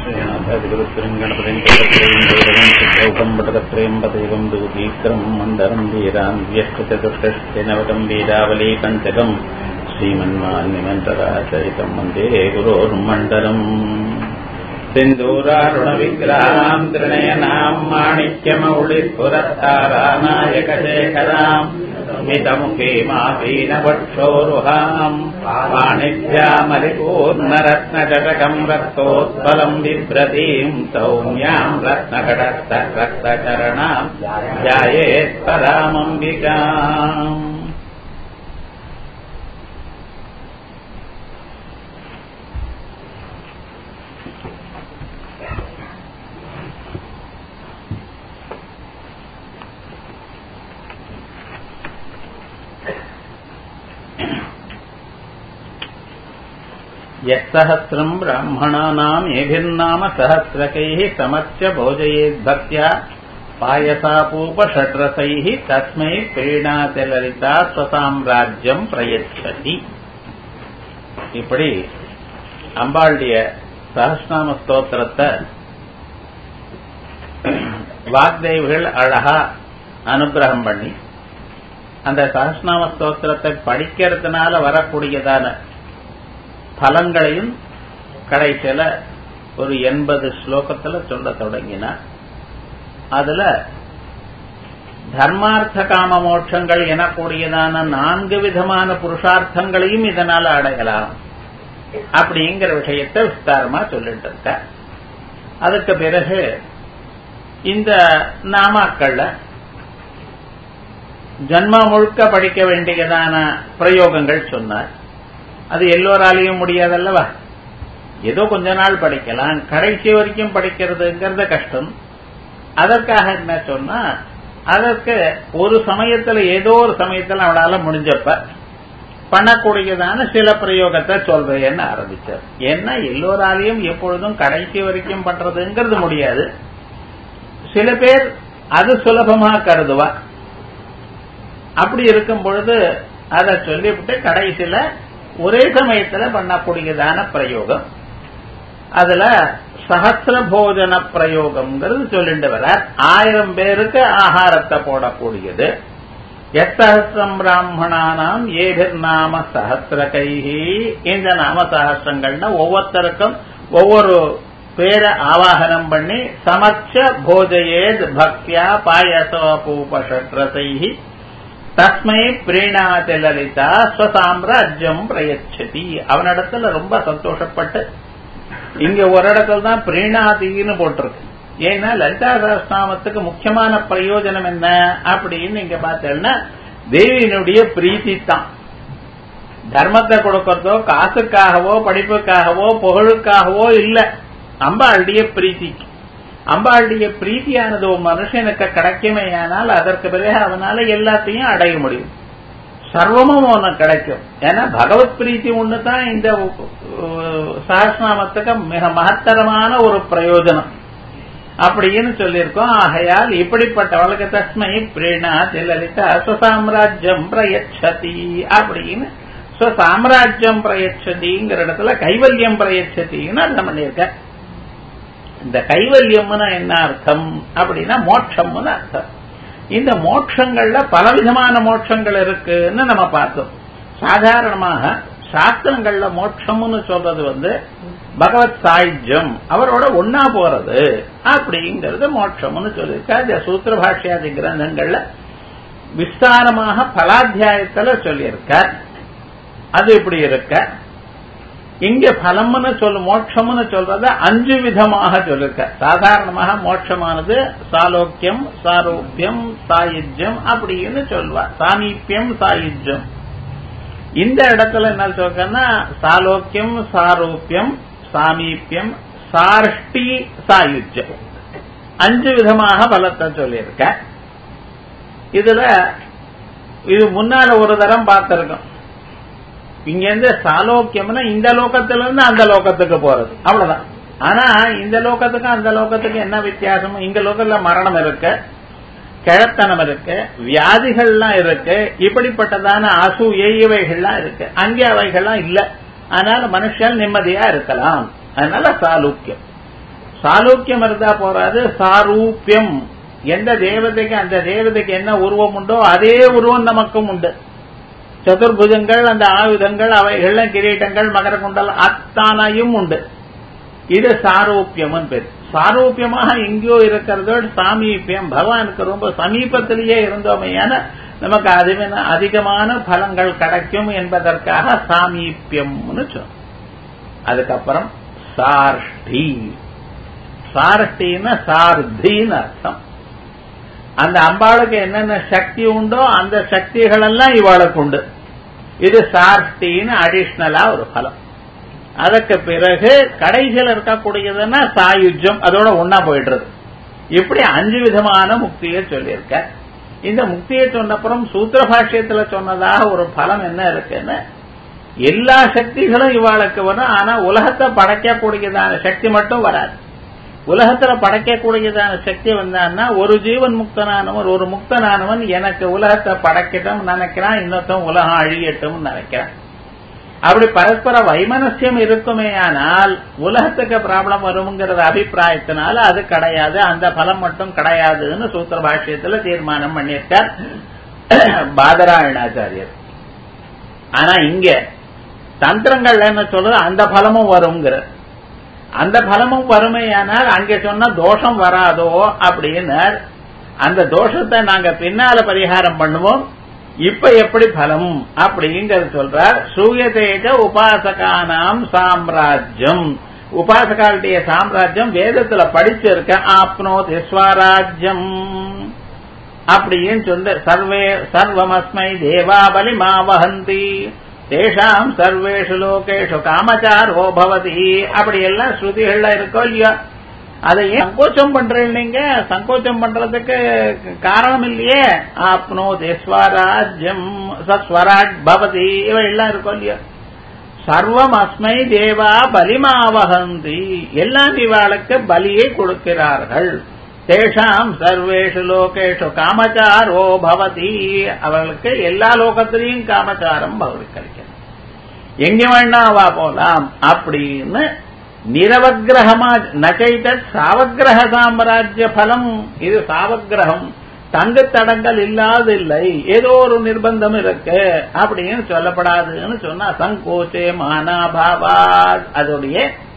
ौकम्बटकत्रयम्बदेवं दूतीक्रम मण्डलं वीरान् व्यष्टचतुष्टनवकं वीरावली पञ्चकम् श्रीमन्मान्यमन्तराचरितं वन्दे गुरोर्मण्डलम् सिन्दूरारुणविग्रहां त्रिनयनां माणिक्यमौलिस्फुरत्तारानायकशेखराम् मितमुखे मापीनवक्षोरुहाम् वाणिज्यामरिपूर्णरत्नजटकम् रक्तोत्पलम् बिभ्रतीम् सौम्याम् रत्नकटस्थरक्तचरणाम् ध्यायेत्परामम्बिकाम् यत्सहस्रम् ब्राह्मणानाम् एभिर्नाम सहस्रकैः समस्य भोजयेद्भक्त्या पायसापूपषड्रसैः तस्मै प्रीणाति ललिता स्वसाम्राज्यम् प्रयच्छति. இப்படி அம்பாளுடைய சஹஸ்ரநாம ஸ்தோத்திரத்தை வாக்தேவிகள் அழகா அனுகிரகம் பண்ணி அந்த சஹஸ்ரநாம ஸ்தோத்திரத்தை படிக்கிறதுனால வரக்கூடியதான பலங்களையும் கடைசியில ஒரு 80 ஸ்லோகத்துல சொல்ல தொடங்கினார். அதுல தர்மார்த்த காம மோட்சங்கள் எனக்கூடியதான 4 விதமான புருஷார்த்தங்களையும் இதனால அடையலாம் அப்படிங்கிற விஷயத்தை விஸ்தாரமா சொல்லிட்டு இருக்க. அதுக்கு பிறகு இந்த நாமாக்கள்ல ஜன்மா முழுக்க படிக்க வேண்டியதான பிரயோகங்கள் சொன்னார். அது எல்லோராலையும் முடியாதல்லவா, ஏதோ கொஞ்ச நாள் படிக்கலாம், கடைசி வரைக்கும் படிக்கிறதுங்கிறது கஷ்டம். அதற்காக என்ன சொன்னா, அதற்கு ஒரு சமயத்துல ஏதோ ஒரு சமயத்துல அவளால முடிஞ்சப்ப பண்ணக்கூடியதான சில பிரயோகத்தை சொல்றேன்னு ஆரம்பிச்சார். ஏன்னா எல்லோராலையும் எப்பொழுதும் கடைசி வரைக்கும் பண்றதுங்கிறது முடியாது. சில பேர் அது சுலபமா கருதுவா. அப்படி இருக்கும் பொழுது அதை சொல்லிவிட்டு கடைசியில ஒரே சமயத்துல பண்ணக்கூடியதான பிரயோகம், அதுல சஹஸ்ர போஜன பிரயோகம்ங்கிறது சொல்லிட்டு வர 1000 பேருக்கு ஆகாரத்தை போடக்கூடியது. எத்தஹஸ்ரம் பிராமணானாம் ஏபிர் நாம சஹஸ்ரகைஹி, இந்த நாம சஹஸ்ரங்கள்னா ஒவ்வொருத்தருக்கும் ஒவ்வொரு பேரை ஆவாகனம் பண்ணி சமச்ச போஜயேத் பக்தியா பாயசோபூபஷட்ரசைஹி தஸ்மை பிரீணாதி லலிதா ஸ்வசாம்ராஜ்யம் பிரயச்சதி. அவனிடத்துல ரொம்ப சந்தோஷப்பட்டு, இங்க ஒரு இடத்துல தான் பிரீணாதின்னு போட்டிருக்கு. ஏன்னா லலிதா சஹஸ்ரநாமத்துக்கு முக்கியமான பிரயோஜனம் என்ன அப்படின்னு நீங்க பார்த்தேன்னா தேவியினுடைய பிரீத்தி தான். தர்மத்தை கொடுக்கறதோ காசுக்காகவோ படிப்புக்காகவோ புகழுக்காகவோ இல்ல, அம்பாளுடைய பிரீத்திக்கு. அம்பாளுடைய பிரீத்தியானது ஒரு மனுஷனுக்கு கிடைக்குமேயானால் அதற்கு பிறகு அவனால எல்லாத்தையும் அடைய முடியும், சர்வமும் ஒன்னு கிடைக்கும். ஏன்னா பகவத் பிரீத்தி ஒண்ணுதான் இந்த சஹஸ்ரநாமத்துக்கு மிக மகத்தரமான ஒரு பிரயோஜனம் அப்படின்னு சொல்லியிருக்கோம். ஆகையால் இப்படிப்பட்டவளுக்கு தஸ்மை பிரீணாதி லலிதா ஸ்வசாம்ராஜ்யம் பிரயச்சதி அப்படின்னு ஸ்வசாம்ராஜ்யம் பிரயச்சதிங்கிற இடத்துல கைவல்யம் பிரயச்சதின்னு அர்த்தம் பண்ணியிருக்க. இந்த கைவல்யம்னா என்ன அர்த்தம் அப்படின்னா மோட்சம்னு அர்த்தம். இந்த மோட்சங்கள்ல பலவிதமான மோட்சங்கள் இருக்குன்னு நம்ம பார்த்தோம். சாதாரணமாக சாஸ்திரங்கள்ல மோட்சம்னு சொல்றது பகவத் சாயுஜ்யம், அவரோட ஒன்னா போறது அப்படிங்கிறது மோட்சம்னு சொல்லியிருக்க. சூத்திர பாஷ்யாதி கிரந்தங்கள்ல விஸ்தாரமாக பலாத்தியாயத்துல சொல்லியிருக்க. அது இப்படி இருக்க. இங்க பலம்னு மோட்சம்னு சொல்றத 5 விதமாக சொல்லிருக்க. சாதாரணமாக மோட்சமானது சாலோக்கியம், சாரூபியம், சாயுஜ்யம் அப்படின்னு சொல்வா. சாமீபியம், சாயுஜ்யம். இந்த இடத்துல என்ன சொல்றேன்னா சாலோக்கியம், சாரூபியம், சாமீபியம், சார்ஷ்டி, சாயுஜ்யம் 5 விதமாக பலத்தை சொல்லியிருக்க. இதுல இது முன்னால ஒரு தரம் பார்த்திருக்கோம். இங்க இருந்து சாலோக்கியம்னா இந்த லோகத்துல இருந்து அந்த லோகத்துக்கு போறது, அவ்வளவுதான். ஆனா இந்த லோகத்துக்கு அந்த லோகத்துக்கு என்ன வித்தியாசம்? இந்த லோகத்துல மரணம் இருக்கு, கிழத்தனம் இருக்கு, வியாதிகள்லாம் இருக்கு, இப்படிப்பட்டதான அசூயை இவைகள்லாம் இருக்கு. அங்கே அவைகள்லாம் இல்ல. அதனால மனுஷன் நிம்மதியா இருக்கலாம். அதனால சாலூக்கியம். சாலூக்கியம் இருந்தா போறாது, சாரூபியம். எந்த தேவதைக்கு அந்த தேவதைக்கு என்ன உருவம் உண்டோ அதே உருவம் நமக்கும் உண்டு. சதுர்புஜங்கள், அந்த ஆயுதங்கள், அவைகள், கிரீட்டங்கள், மகர குண்டல் அத்தானையும் உண்டு. இது சாரூபியம் பேர். சாரூபியமாக எங்கேயோ இருக்கிறதோடு சாமீபியம், பகவானுக்கு ரொம்ப சமீபத்திலேயே இருந்தோமையான நமக்கு அதிகமான பலங்கள் கிடைக்கும் என்பதற்காக சாமீபியம்னு சொன்னோம். அதுக்கப்புறம் சார்ஷ்டி. சார்ஷ்டின்னு சார்த்தின்னு அர்த்தம். அந்த அம்பாளுக்கு என்னென்ன சக்தி உண்டோ அந்த சக்திகள் எல்லாம் இவாளுக்கு உண்டு. இது சார்ஷ்டின்னு அடிஷனலா ஒரு பலம். அதற்கு பிறகு கடைசியில் இருக்கக்கூடியதுன்னா சாயுஜ்யம், அதோட ஒன்னா போயிடுறது. இப்படி 5 விதமான முக்தியை சொல்லியிருக்க. இந்த முக்தியை சொன்னப்புறம் சூத்திர பாஷ்யத்துல சொன்னதாக ஒரு பலம் என்ன இருக்குன்னு, எல்லா சக்திகளும் இவாளுக்கு வரும். ஆனா உலகத்தை படைக்கக்கூடியதான சக்தி மட்டும் வராது. உலகத்துல படைக்கக்கூடியதான சக்தி வந்தான்னா ஒரு ஜீவன் முக்தனானவன், ஒரு முக்தனானவன் எனக்கு உலகத்தை படைக்கட்டும் நினைக்கிறான், இன்னொருத்தன் உலகம் அழியட்டும் நினைக்கிறான். அப்படி பரஸ்பர வைமனசியம் இருக்குமே ஆனால் உலகத்துக்கு ப்ராப்ளம் வரும்ங்கிற அபிப்பிராயத்தினால அது கிடையாது, அந்த பலம் மட்டும் கிடையாதுன்னு சூத்திர பாஷ்யத்துல தீர்மானம் பண்ணியிருக்கார் பாதராயணாச்சாரியர். ஆனா இங்க தந்திரங்கள் என்ன சொல்றது, அந்த பலமும் வருங்கிற. அந்த பலமும் வறுமையானால் அங்கே சொன்ன தோஷம் வராதோ அப்படின்னு, அந்த தோஷத்தை நாங்க பின்னால பரிகாரம் பண்ணுவோம், இப்ப எப்படி பலம் அப்படிங்கறது சொல்றார். சூயதேஜ உபாசகானாம் சாம்ராஜ்யம். உபாசகாளுடைய சாம்ராஜ்யம் வேதத்துல படிச்சிருக்க. ஆப்னோதி ஸ்வராஜ்யம் அப்படின்னு சொல்ற. சர்வமஸ்மை தேவாபலி மாவஹந்தி தேஷாம் சர்வேஷு லோகேஷு காமச்சாரோ பவதி. அப்படி எல்லாம் ஸ்ருதிகள்ல இருக்கோ இல்லையா, அதை ஏன் சங்கோச்சம் பண்றீங்க? நீங்க சங்கோச்சம் பண்றதுக்கு காரணம் இல்லையே. ஆப்னோதி ஸ்வராஜ்யம் சஸ்வராஜ் பவதி இவை எல்லாம் இருக்கோ இல்லையா. சர்வம் அஸ்மை தேவா பலிமாவஹந்தி, எல்லாம் இவாளுக்கு பலியை கொடுக்கிறார்கள். தேஷாம் சர்வேஷு லோகேஷு காமச்சாரோ பவதி, அவர்களுக்கு எல்லா லோகத்திலையும் காமச்சாரம் கிடைக்கிறது, எங்க வேணா வா போலாம் அப்படின்னு நிரவக்கிரகமா. நச்சைத சாவக்கிரக சாம்ராஜ்ய பலம். இது சாவக்கிரகம், தங்கு தடங்கள் இல்லாதில்லை, ஏதோ ஒரு நிர்பந்தம் இருக்கு அப்படின்னு சொல்லப்படாதுன்னு சொன்னா சங்கோச்சே மானாபாவாத். அதோடைய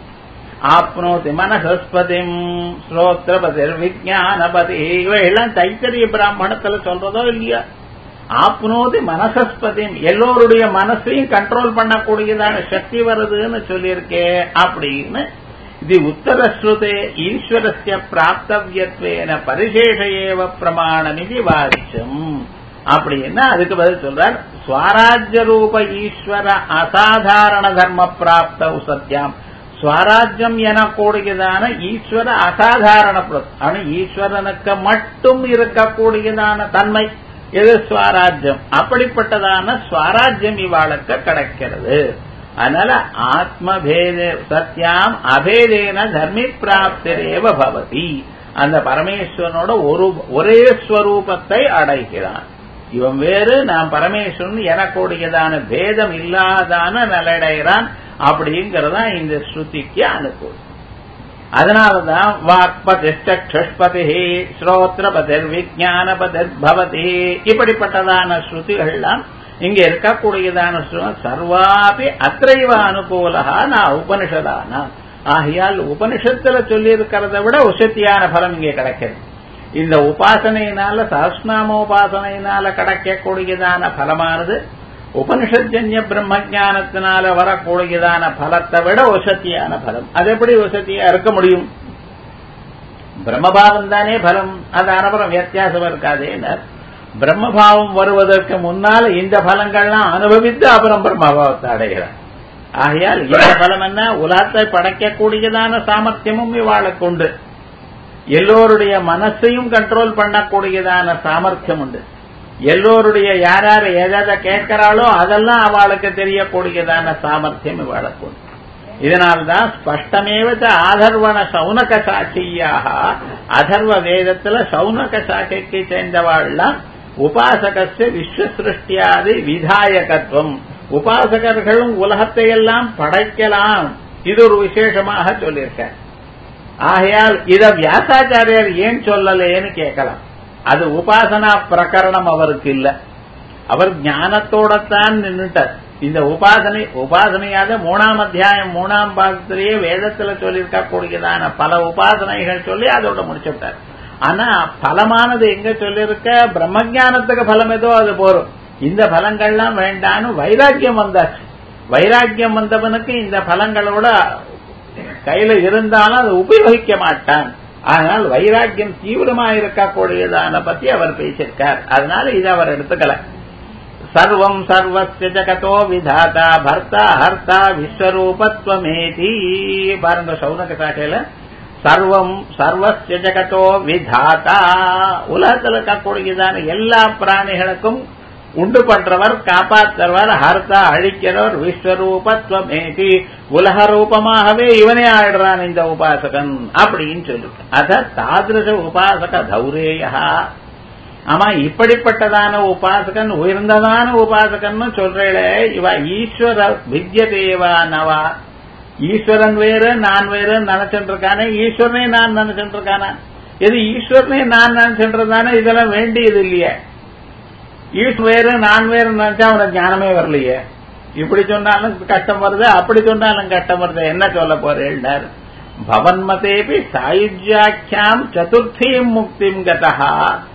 ஆப்னோதி மனசஸ்பதிம் ஸ்ரோத்ரபதிர் விஜானபதி இவையெல்லாம் தைத்தரிய பிராமணத்துல சொல்றதோ இல்லையா. ஆப்னோதி மனசஸ்பதிம், எல்லோருடைய மனசையும் கண்ட்ரோல் பண்ணக்கூடியதான சக்தி வருதுன்னு சொல்லியிருக்கே அப்படின்னு. இது உத்தரஸ்ருதே ஈஸ்வரஸ்ய பிராப்தவியத்வேன பரிசேஷ ஏவ பிரமாணமிதி வாச்சியம் அப்படின்னா அதுக்கு பதில் சொல்றார். ஸ்வராஜ்ய ரூப ஈஸ்வர அசாதாரண தர்ம பிராப்த சத்யாம். ஸ்வராஜ்யம் எனக்கூடியதான ஈஸ்வர அசாதாரண, ஆனா ஈஸ்வரனுக்கு மட்டும் இருக்கக்கூடியதான தன்மை எது ஸ்வராஜ்யம். அப்படிப்பட்டதான ஸ்வராஜ்யம் இவாளுக்கு கிடைக்கிறது. அதனால ஆத்மபேத சத்யாம் அபேதேன தர்மி பிராப்திரேவ பவதி. அந்த பரமேஸ்வரனோட ஒரே ஸ்வரூபத்தை அடைகிறான். இவன் வேறு, நான் பரமேஸ்வரன் எனக்கூடியதான பேதம் இல்லாதான நிலையடைகிறான். அப்படிங்கறதா இந்த ஸ்ருதிக்கு அனுகூலம். அதனாலதான் வாக்பதிஷ்டக்ஷபதி ஸ்ரோத்ரபதிர் விஜானபதிர் பவதி இப்படிப்பட்டதான ஸ்ருதிகள்லாம் இங்க இருக்கக்கூடியதான சர்வாபி அத்ரைவ அனுகூலகா நான் உபனிஷதானா. ஆகையால் உபனிஷத்துல சொல்லி இருக்கிறத விட உசத்தியான பலம் இங்கே கிடைக்கிறது. இந்த உபாசனையினால சஹஸ்ரநாமோபாசனையினால கிடைக்கக்கூடியதான பலமானது உபனிஷத்ஜன்ய பிரம்ம ஜானத்தினால வரக்கூடியதான பலத்தை விட வசத்தியான பலம். அது எப்படி வசதியா இருக்க முடியும்? பிரம்மபாவம் தானே பலம், அது அனபரம் வித்தியாசம் இருக்காதே. பிரம்மபாவம் வருவதற்கு முன்னால் இந்த பலங்கள்லாம் அனுபவித்து அப்புறம் பிரம்மபாவத்தை அடைகிறார். ஆகையால் இந்த பலம் என்ன? உலகத்தை படைக்கக்கூடியதான சாமர்த்தியமும் இவாளுக்கு உண்டு. எல்லோருடைய மனசையும் கண்ட்ரோல் பண்ணக்கூடியதான சாமர்த்தியம் உண்டு. எல்லோருடைய யார் யார் எதை கேட்கிறாளோ அதெல்லாம் அவளுக்கு தெரியக்கூடியதான சாமர்த்தியம் இவாளுக்கு உண்டு. இதனால்தான் ஸ்பஷ்டமேவ ஆதர்வண சௌனக சாட்சியாக, அதர்வ வேதத்துல சௌனக சாட்சிக்கு சேர்ந்தவாள்லாம் உபாசகஸ்ய விஸ்வசிருஷ்டியாதி விதாயகத்துவம், உபாசகர்களும் உலகத்தை எல்லாம் படைக்கலாம், இது ஒரு விசேஷமாக சொல்லியிருக்க. ஆகையால் இத வியாசாச்சாரியர் ஏன் சொல்லலேன்னு கேட்கலாம். அது உபாசனா பிரகரணம் அவருக்கு இல்ல. அவர் ஞானத்தோடத்தான் நின்றுட்டார். இந்த உபாசனையாக 3ஆம் அத்தியாயம் 3ஆம் பாகத்திலேயே வேதத்துல சொல்லியிருக்க கூடியதான பல உபாசனைகள் சொல்லி அதோட முடிச்சுட்டார். ஆனா பலமானது எங்க சொல்லியிருக்க, பிரம்மஞானத்துக்கு பலம் ஏதோ அது போரும், இந்த பலங்கள்லாம் வேண்டான்னு வைராக்கியம் வந்தாச்சு. வைராக்கியம் வந்தவனுக்கு இந்த பலங்களோட கையில இருந்தாலும் அதை உபயோகிக்க மாட்டான். ஆனால் வைராக்கியம் தீவிரமா இருக்கக்கூடியதான பத்தி அவர் பேசியிருக்கார். அதனால இதை அவர் எடுத்துக்கல. சர்வம் சர்வஸ்ய ஜகதோ விதாதா பர்த்தா ஹர்த்தா விஸ்வரூபத்வமேதி. பாருங்க சௌனக சாட்டையில சர்வம் சர்வஸ்ய ஜகதோ விதாதா, உலகத்தில் இருக்கக்கூடியதான எல்லா பிராணிகளுக்கும் உண்டு பண்றவர், காப்பாற்றுறவர், ஹர்த்தா அழிக்கிறவர், விஸ்வரூபத்வமேதி உலக ரூபமாகவே இவனே ஆயிடுறான் இந்த உபாசகன் அப்படின்னு சொல்லிட்டு. அத தாதிருஷ உபாசக தௌரேயா. ஆமா, இப்படிப்பட்டதான உபாசகன் உயர்ந்ததான உபாசகன் சொல்றே. இவ ஈஸ்வர வித்யதேவா நவா, ஈஸ்வரன் வேறு நான் வேறு நினைச்சுட்டு இருக்கானே, ஈஸ்வரனே நான் நினைச்சுட்டு இருக்கானா? எது ஈஸ்வரனே நான் நினைச்சுட்டு இதெல்லாம் வேண்டியது இல்லையே. ஈஸ்வர வேறு நான் வேறு நினைச்சா அவனுக்கு ஞானமே வரலையே. இப்படி சொன்னாலும் கஷ்டம் வருது, அப்படி சொன்னாலும் கஷ்டம் வருது, என்ன சொல்ல போறேன்? பவன்மதேபி சாயுஜ்யாக்கியாம் சதுர்த்தீம் முக்திம் கதா.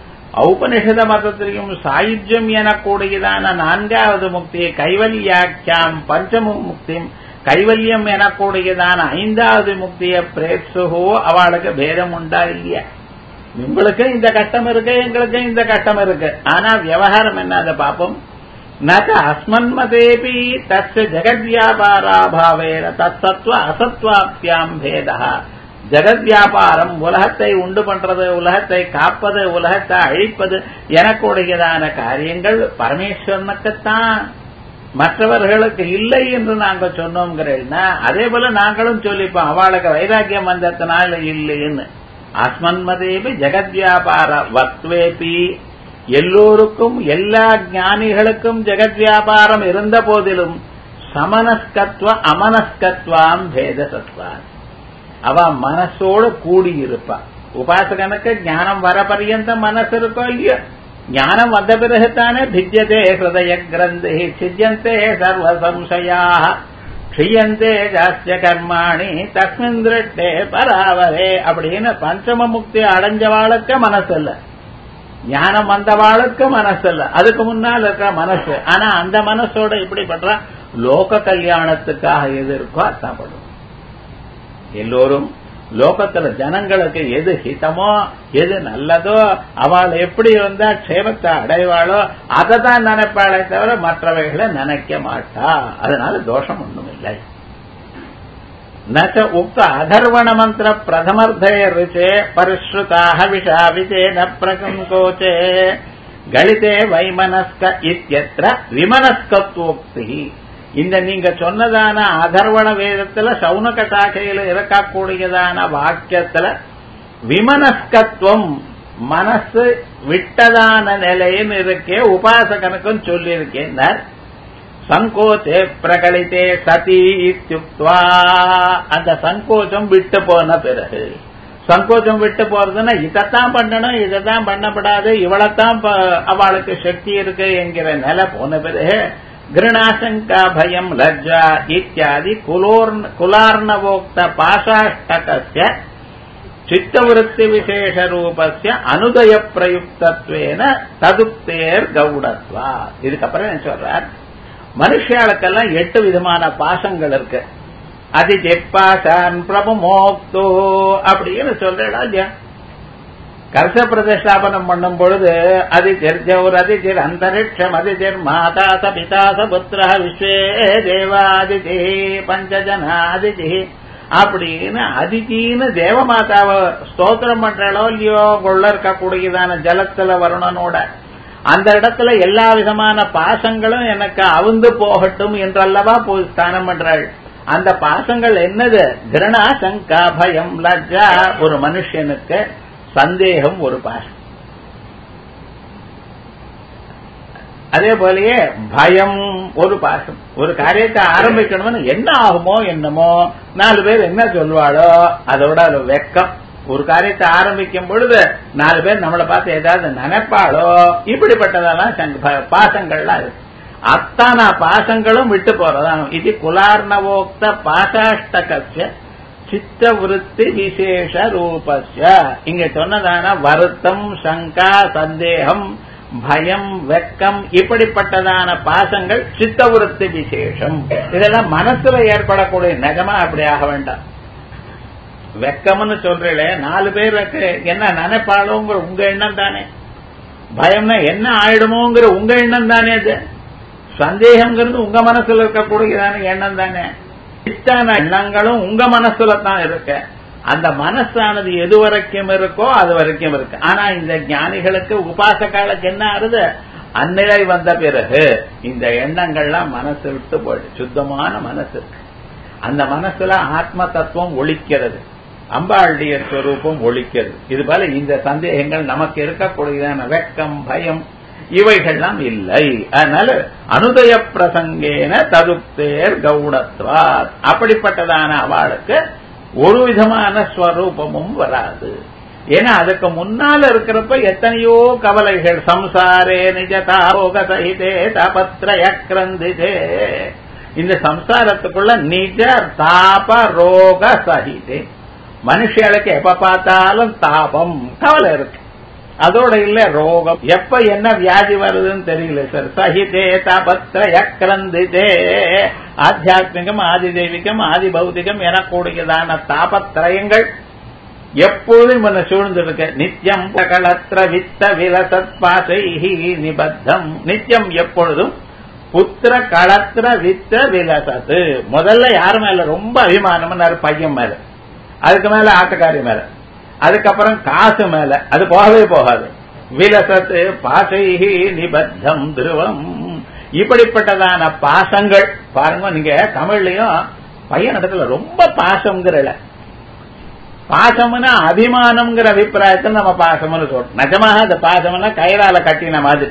ஔபனிஷத மதத்திலையும் சாயுஜ்யம் எனக்கூடியதான 4வது முக்தியை, கைவல்யாக்கியாம் பஞ்சம முக்தியும், கைவல்யம் எனக்கூடியதான 5வது முக்தியை பிரேட்சுகோ. அவளுக்கு பேதம் உண்டா இல்லையா? உங்களுக்கு இந்த கட்டம் இருக்கு, எங்களுக்கு இந்த கட்டம் இருக்கு. ஆனா விவகாரம் என்ன அதை பார்ப்போம். நக அஸ்மன்மதேபி தஸ்ய ஜெகத்வியாபாராபாவேன தத்சத்வ அசத்வாப்தியாம் பேதா. ஜெகத்வியாபாரம் உலகத்தை உண்டு பண்றது, உலகத்தை காப்பது, உலகத்தை அழிப்பது எனக்குடையதான காரியங்கள் பரமேஸ்வரனுக்குத்தான், மற்றவர்களுக்கு இல்லை என்று நாங்க சொன்னோங்கிறேன்னா அதே போல நாங்களும் சொல்லிப்போம் அவளுக்கு வைராக்கியம் வந்ததுனால இல்லைன்னு. அஸ்மன்மதேபி ஜெகத்வியாபார வத்வேபி, எல்லோருக்கும் எல்லா ஞானிகளுக்கும் ஜெகத்வியாபாரம் இருந்த போதிலும் சமனஸ்கத்வ அமனஸ்கத்வாம் பேதசத்வான். அவ மனசோடு கூடியிருப்பா. உபாசகனுக்கு ஞானம் வர பரியந்த மனசு இருக்கோ இல்லையோ, ஞானம் வந்த பிறகுத்தானே பிஜ்யதே ஹிருதய கிரந்தி சிஜ்யந்தே சர்வ சம்சயா க்ஷியந்தே ஜாஸ்ய கர்மாணி தஸ்மின் திருஷ்டே பராவரே அப்படின்னு பஞ்சம முக்தி அடைஞ்சவாளுக்கு மனசு இல்ல, ஞானம் வந்தவாளுக்கு மனசு இல்ல, அதுக்கு முன்னால் இருக்கிற மனசு. ஆனா அந்த மனசோட இப்படி பண்றா, லோக கல்யாணத்துக்காக எது இருக்கோ அதான் பண்ணும். எல்லோரும் லோகத்துல ஜனங்களுக்கு எது ஹிதமோ எது நல்லதோ அவள் எப்படி வந்தா க்ஷேமத்தை அடைவாளோ அதை தான் நினைப்பாளே தவிர மற்றவைகளை நினைக்க மாட்டா. அதனால தோஷம் ஒண்ணும் இல்லை. நச்ச உக்த அதர்வண மந்திர பிரதமர்த்தே ருச்சே பரிஷ்ருதாக விஷாவிதே ந பிரகங்கோச்சே கலிதே வைமனஸ்க இத்யத்ர விமனஸ்கத்வோக்தி. இந்த நீங்க சொன்னதான அதர்வண வேதத்துல சௌனக சாக்கையில இருக்கக்கூடியதான வாக்கியத்துல விமனஸ்கத்துவம் மனசு விட்டதான நிலைன்னு இருக்கே உபாசகனுக்கும் சொல்லியிருக்கேன். சங்கோச்சே பிரகலித்தே சதி இத்யுக்த்வா, அந்த சங்கோச்சம் விட்டு போன பிறகு, சங்கோச்சம் விட்டு போறதுன்னா இதைத்தான் பண்ணணும் இதைத்தான் பண்ணப்படாது இவளைத்தான் அவளுக்கு சக்தி இருக்கு என்கிற நிலை போன பிறகு கிருணாசங்கா பயம் லஜ்ஜா இத்தியாதி குலார்ணவோக்த பாசாஷ்டகஸ்ய சித்தவருத்தி விசேஷ ரூபஸ்ய அனுதய பிரயுக்தத்வேன ததுக்தேர் கௌடத்வா. இதுக்கப்புறம் என்ன சொல்றார், மனுஷாளுக்கெல்லாம் 8 விதமான பாசங்கள் இருக்கு. அதிஜெப்பாசான் பிரபுமோக்தோ அப்படின்னு சொல்றா இல்லையா? கர்ஷ பிரதிஷ்டாபனம் பண்ணும் பொழுது அதிர்ஜௌர் அதிர் அந்தரிக்ஷம் அதிர் மாதா ச பிதா ச புத்திர விஸ்வே தேவாதிதி பஞ்சஜனாதிதி அப்படின்னு அதிதின்னு தேவமாதாவை ஸ்தோத்திரம் பண்றாளோ இல்லையோ, கொள்ள இருக்கக்கூடியதான ஜலத்துல வரணுனோட அந்த இடத்துல எல்லா விதமான பாசங்களும் எனக்கு அவுந்து போகட்டும் என்றல்லவா போய் ஸ்தானம் பண்றாள். அந்த பாசங்கள் என்னது? கிருணா சங்கா பயம் லஜ்ஜா. ஒரு மனுஷனுக்கு சந்தேகம் ஒரு பாசம், அதே போலயே பயம் ஒரு பாசம். ஒரு காரியத்தை ஆரம்பிக்கணும்னு என்ன ஆகுமோ என்னமோ, 4 பேர் என்ன சொல்வாளோ அதோட வெக்கம். ஒரு காரியத்தை ஆரம்பிக்கும் பொழுது 4 பேர் நம்மளை பார்த்து ஏதாவது நினைப்பாளோ, இப்படிப்பட்டதெல்லாம் பாசங்கள்லாம் இருக்கு. அத்தனை பாசங்களும் விட்டு போறதான். இது குலார்ணவோக்த பாசாஷ்டகஸ்ய சித்த விருத்தி விசேஷ ரூபஸ்ய. இங்க சொன்னதான வருத்தம், சங்கா, சந்தேகம், பயம், வெக்கம், இப்படிப்பட்டதான பாசங்கள் சித்தவிருத்தி விசேஷம். இதெல்லாம் மனசுல ஏற்படக்கூடிய. நிஜமா அப்படி ஆக வேண்டாம். வெக்கம்னு சொல்றீங்களே, 4 பேருக்கு என்ன நினைப்பாளோங்கிற உங்க எண்ணம் தானே. பயம்னா என்ன ஆயிடுமோங்கிற உங்க எண்ணம் தானே. அது சந்தேகம்ங்கிறது உங்க மனசுல இருக்கக்கூடியதான எண்ணம் தானே. இத்தனை எண்ணங்களும் உங்க மனசுல தான் இருக்க. அந்த மனசானது எது வரைக்கும் இருக்கோ அது வரைக்கும் இருக்கு. ஆனா இந்த ஞானிகளுக்கு, உபாசகாலுக்கு என்ன ஆறுது, அந்நிலை வந்த பிறகு இந்த எண்ணங்கள்லாம் மனசு விட்டு போயிடு. சுத்தமான மனசு இருக்கு. அந்த மனசுல ஆத்ம தத்துவம் ஒழிக்கிறது, அம்பாளுடைய ஸ்வரூபம் ஒழிக்கிறது. இது போல இந்த சந்தேகங்கள் நமக்கு இருக்கக்கூடியதான வெக்கம், பயம் இவைகள்லாம் இல்லை. அதனால அனுதய பிரசங்கேன ததுப்தேர் கவுடத்வாத், அப்படிப்பட்டதான அவளுக்கு ஒரு விதமான ஸ்வரூபமும் வராது. ஏன்னா அதுக்கு முன்னால இருக்கிறப்ப எத்தனையோ கவலைகள். சம்சாரே நிஜதா போக சகிதே தபத்ரய கிரந்திதே. இந்த சம்சாரத்துக்குள்ள நிஜ தாப ரோக சகிதே. மனுஷர்களுக்கு எப்ப பார்த்தாலும் தாபம், கவலை இருக்கு. அதோட இல்ல ரோகம். எப்ப என்ன வியாதி வருதுன்னு தெரியல சார். சகிதே தபத்ரய கிரந்திதே. ஆத்தியாத்மிகம், ஆதி தெய்வீகம், ஆதி பௌதிகம் எனக்கூடியதான தாபத்ரயங்கள் எப்போதும் என்ன சூழ்ந்திருக்க. நித்தியம் களத்திர வித்த விலசத் பாசைஹி நிபத்தம். நித்தியம் எப்பொழுதும் புத்திர களத்திர வித்த விலசத்து. முதல்ல யாரு மேல ரொம்ப அபிமானம், பையன் மேல, அதுக்கு மேல ஆட்டக்காரி மேல, அதுக்கப்புறம் காசு மேல. அது போகவே போகாது. விலசத்து பாசைஹி நிபத்தம் துருவம். இப்படிப்பட்டதான பாசங்கள் பாருங்க. நீங்க தமிழ்லயும் பையன் இடத்துல ரொம்ப பாசம்ங்கிறல. பாசம்னா அபிமானம்ங்கிற அபிப்பிராயத்தில் நம்ம பாசம்னு சொல்றோம். நிஜமாக அந்த பாசம்னா கயிறால கட்டின மாதிரி.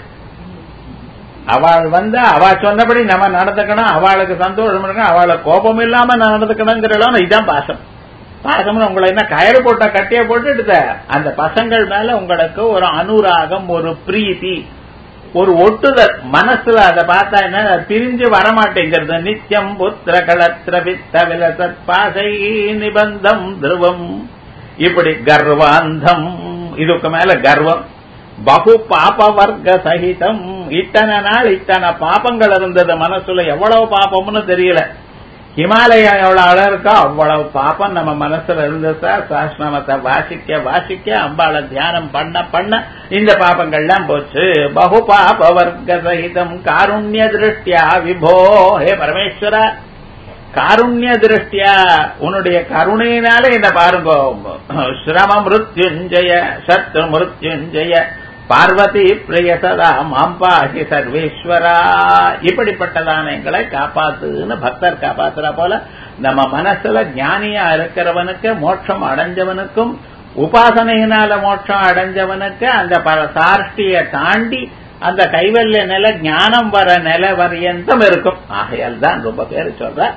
அவள் அவ சொன்னபடி நம்ம நடந்துக்கணும், அவளுக்கு சந்தோஷம் இருக்கணும், அவளை கோபம் இல்லாம நடந்துக்கணுங்கிறோம். இதுதான் பாசம். பாசம்னு உங்களை என்ன கயிறு போட்ட கட்டிய போட்டுடுத. அந்த பசங்கள் மேல உங்களுக்கு ஒரு அனுராகம், ஒரு பிரீத்தி, ஒரு ஒட்டுதல் மனசுல. அதை பார்த்தா என்ன, பிரிஞ்சு வரமாட்டேங்கிறது. நித்தியம் புத்திர களத்திர வித்த விலசத் பாசை நிபந்தம் துருவம். இப்படி கர்வாந்தம், இதுக்கு மேல கர்வம். பகு பாப வர்க்க சகிதம். இத்தனை நாள் இத்தனை பாபங்கள் இருந்தது மனசுல. எவ்வளவு பாபம்னு தெரியல. ஹிமாலயம் எவ்வளவு அழகு இருக்கோ அவ்வளவு பாப்பம் நம்ம மனசுல இருந்ததா. சாஸ்நாமத்தை வாசிக்க வாசிக்க, அம்பாளை தியானம் பண்ண பண்ண இந்த பாப்பங்கள்லாம் போச்சு. பகு பாப வர்க்க சகிதம் காருண்ய திருஷ்டியா விபோ. ஹே பரமேஸ்வரா, காருண்ய திருஷ்டியா உன்னுடைய கருணையினால என்ன பாருங்க. ஸ்ரம மிருத்யுஞ்சய சத்ரு மிருத்யுஞ்சய பார்வதி பிரிய சதா மாம்பாகி சர்வேஸ்வரா. இப்படிப்பட்டதான எங்களை காப்பாத்துன்னு பக்தர் காப்பாத்துற போல நம்ம மனசுல ஞானியா இருக்கிறவனுக்கு, மோட்சம் அடைஞ்சவனுக்கும், உபாசனையினால மோட்சம் அடைஞ்சவனுக்கு அந்த சாஷ்டிய தாண்டி அந்த கைவல்ய நிலை, ஞானம் வர நிலை வரையந்தம் இருக்கும். ஆகையால் தான் ரொம்ப பேர் சொல்ற,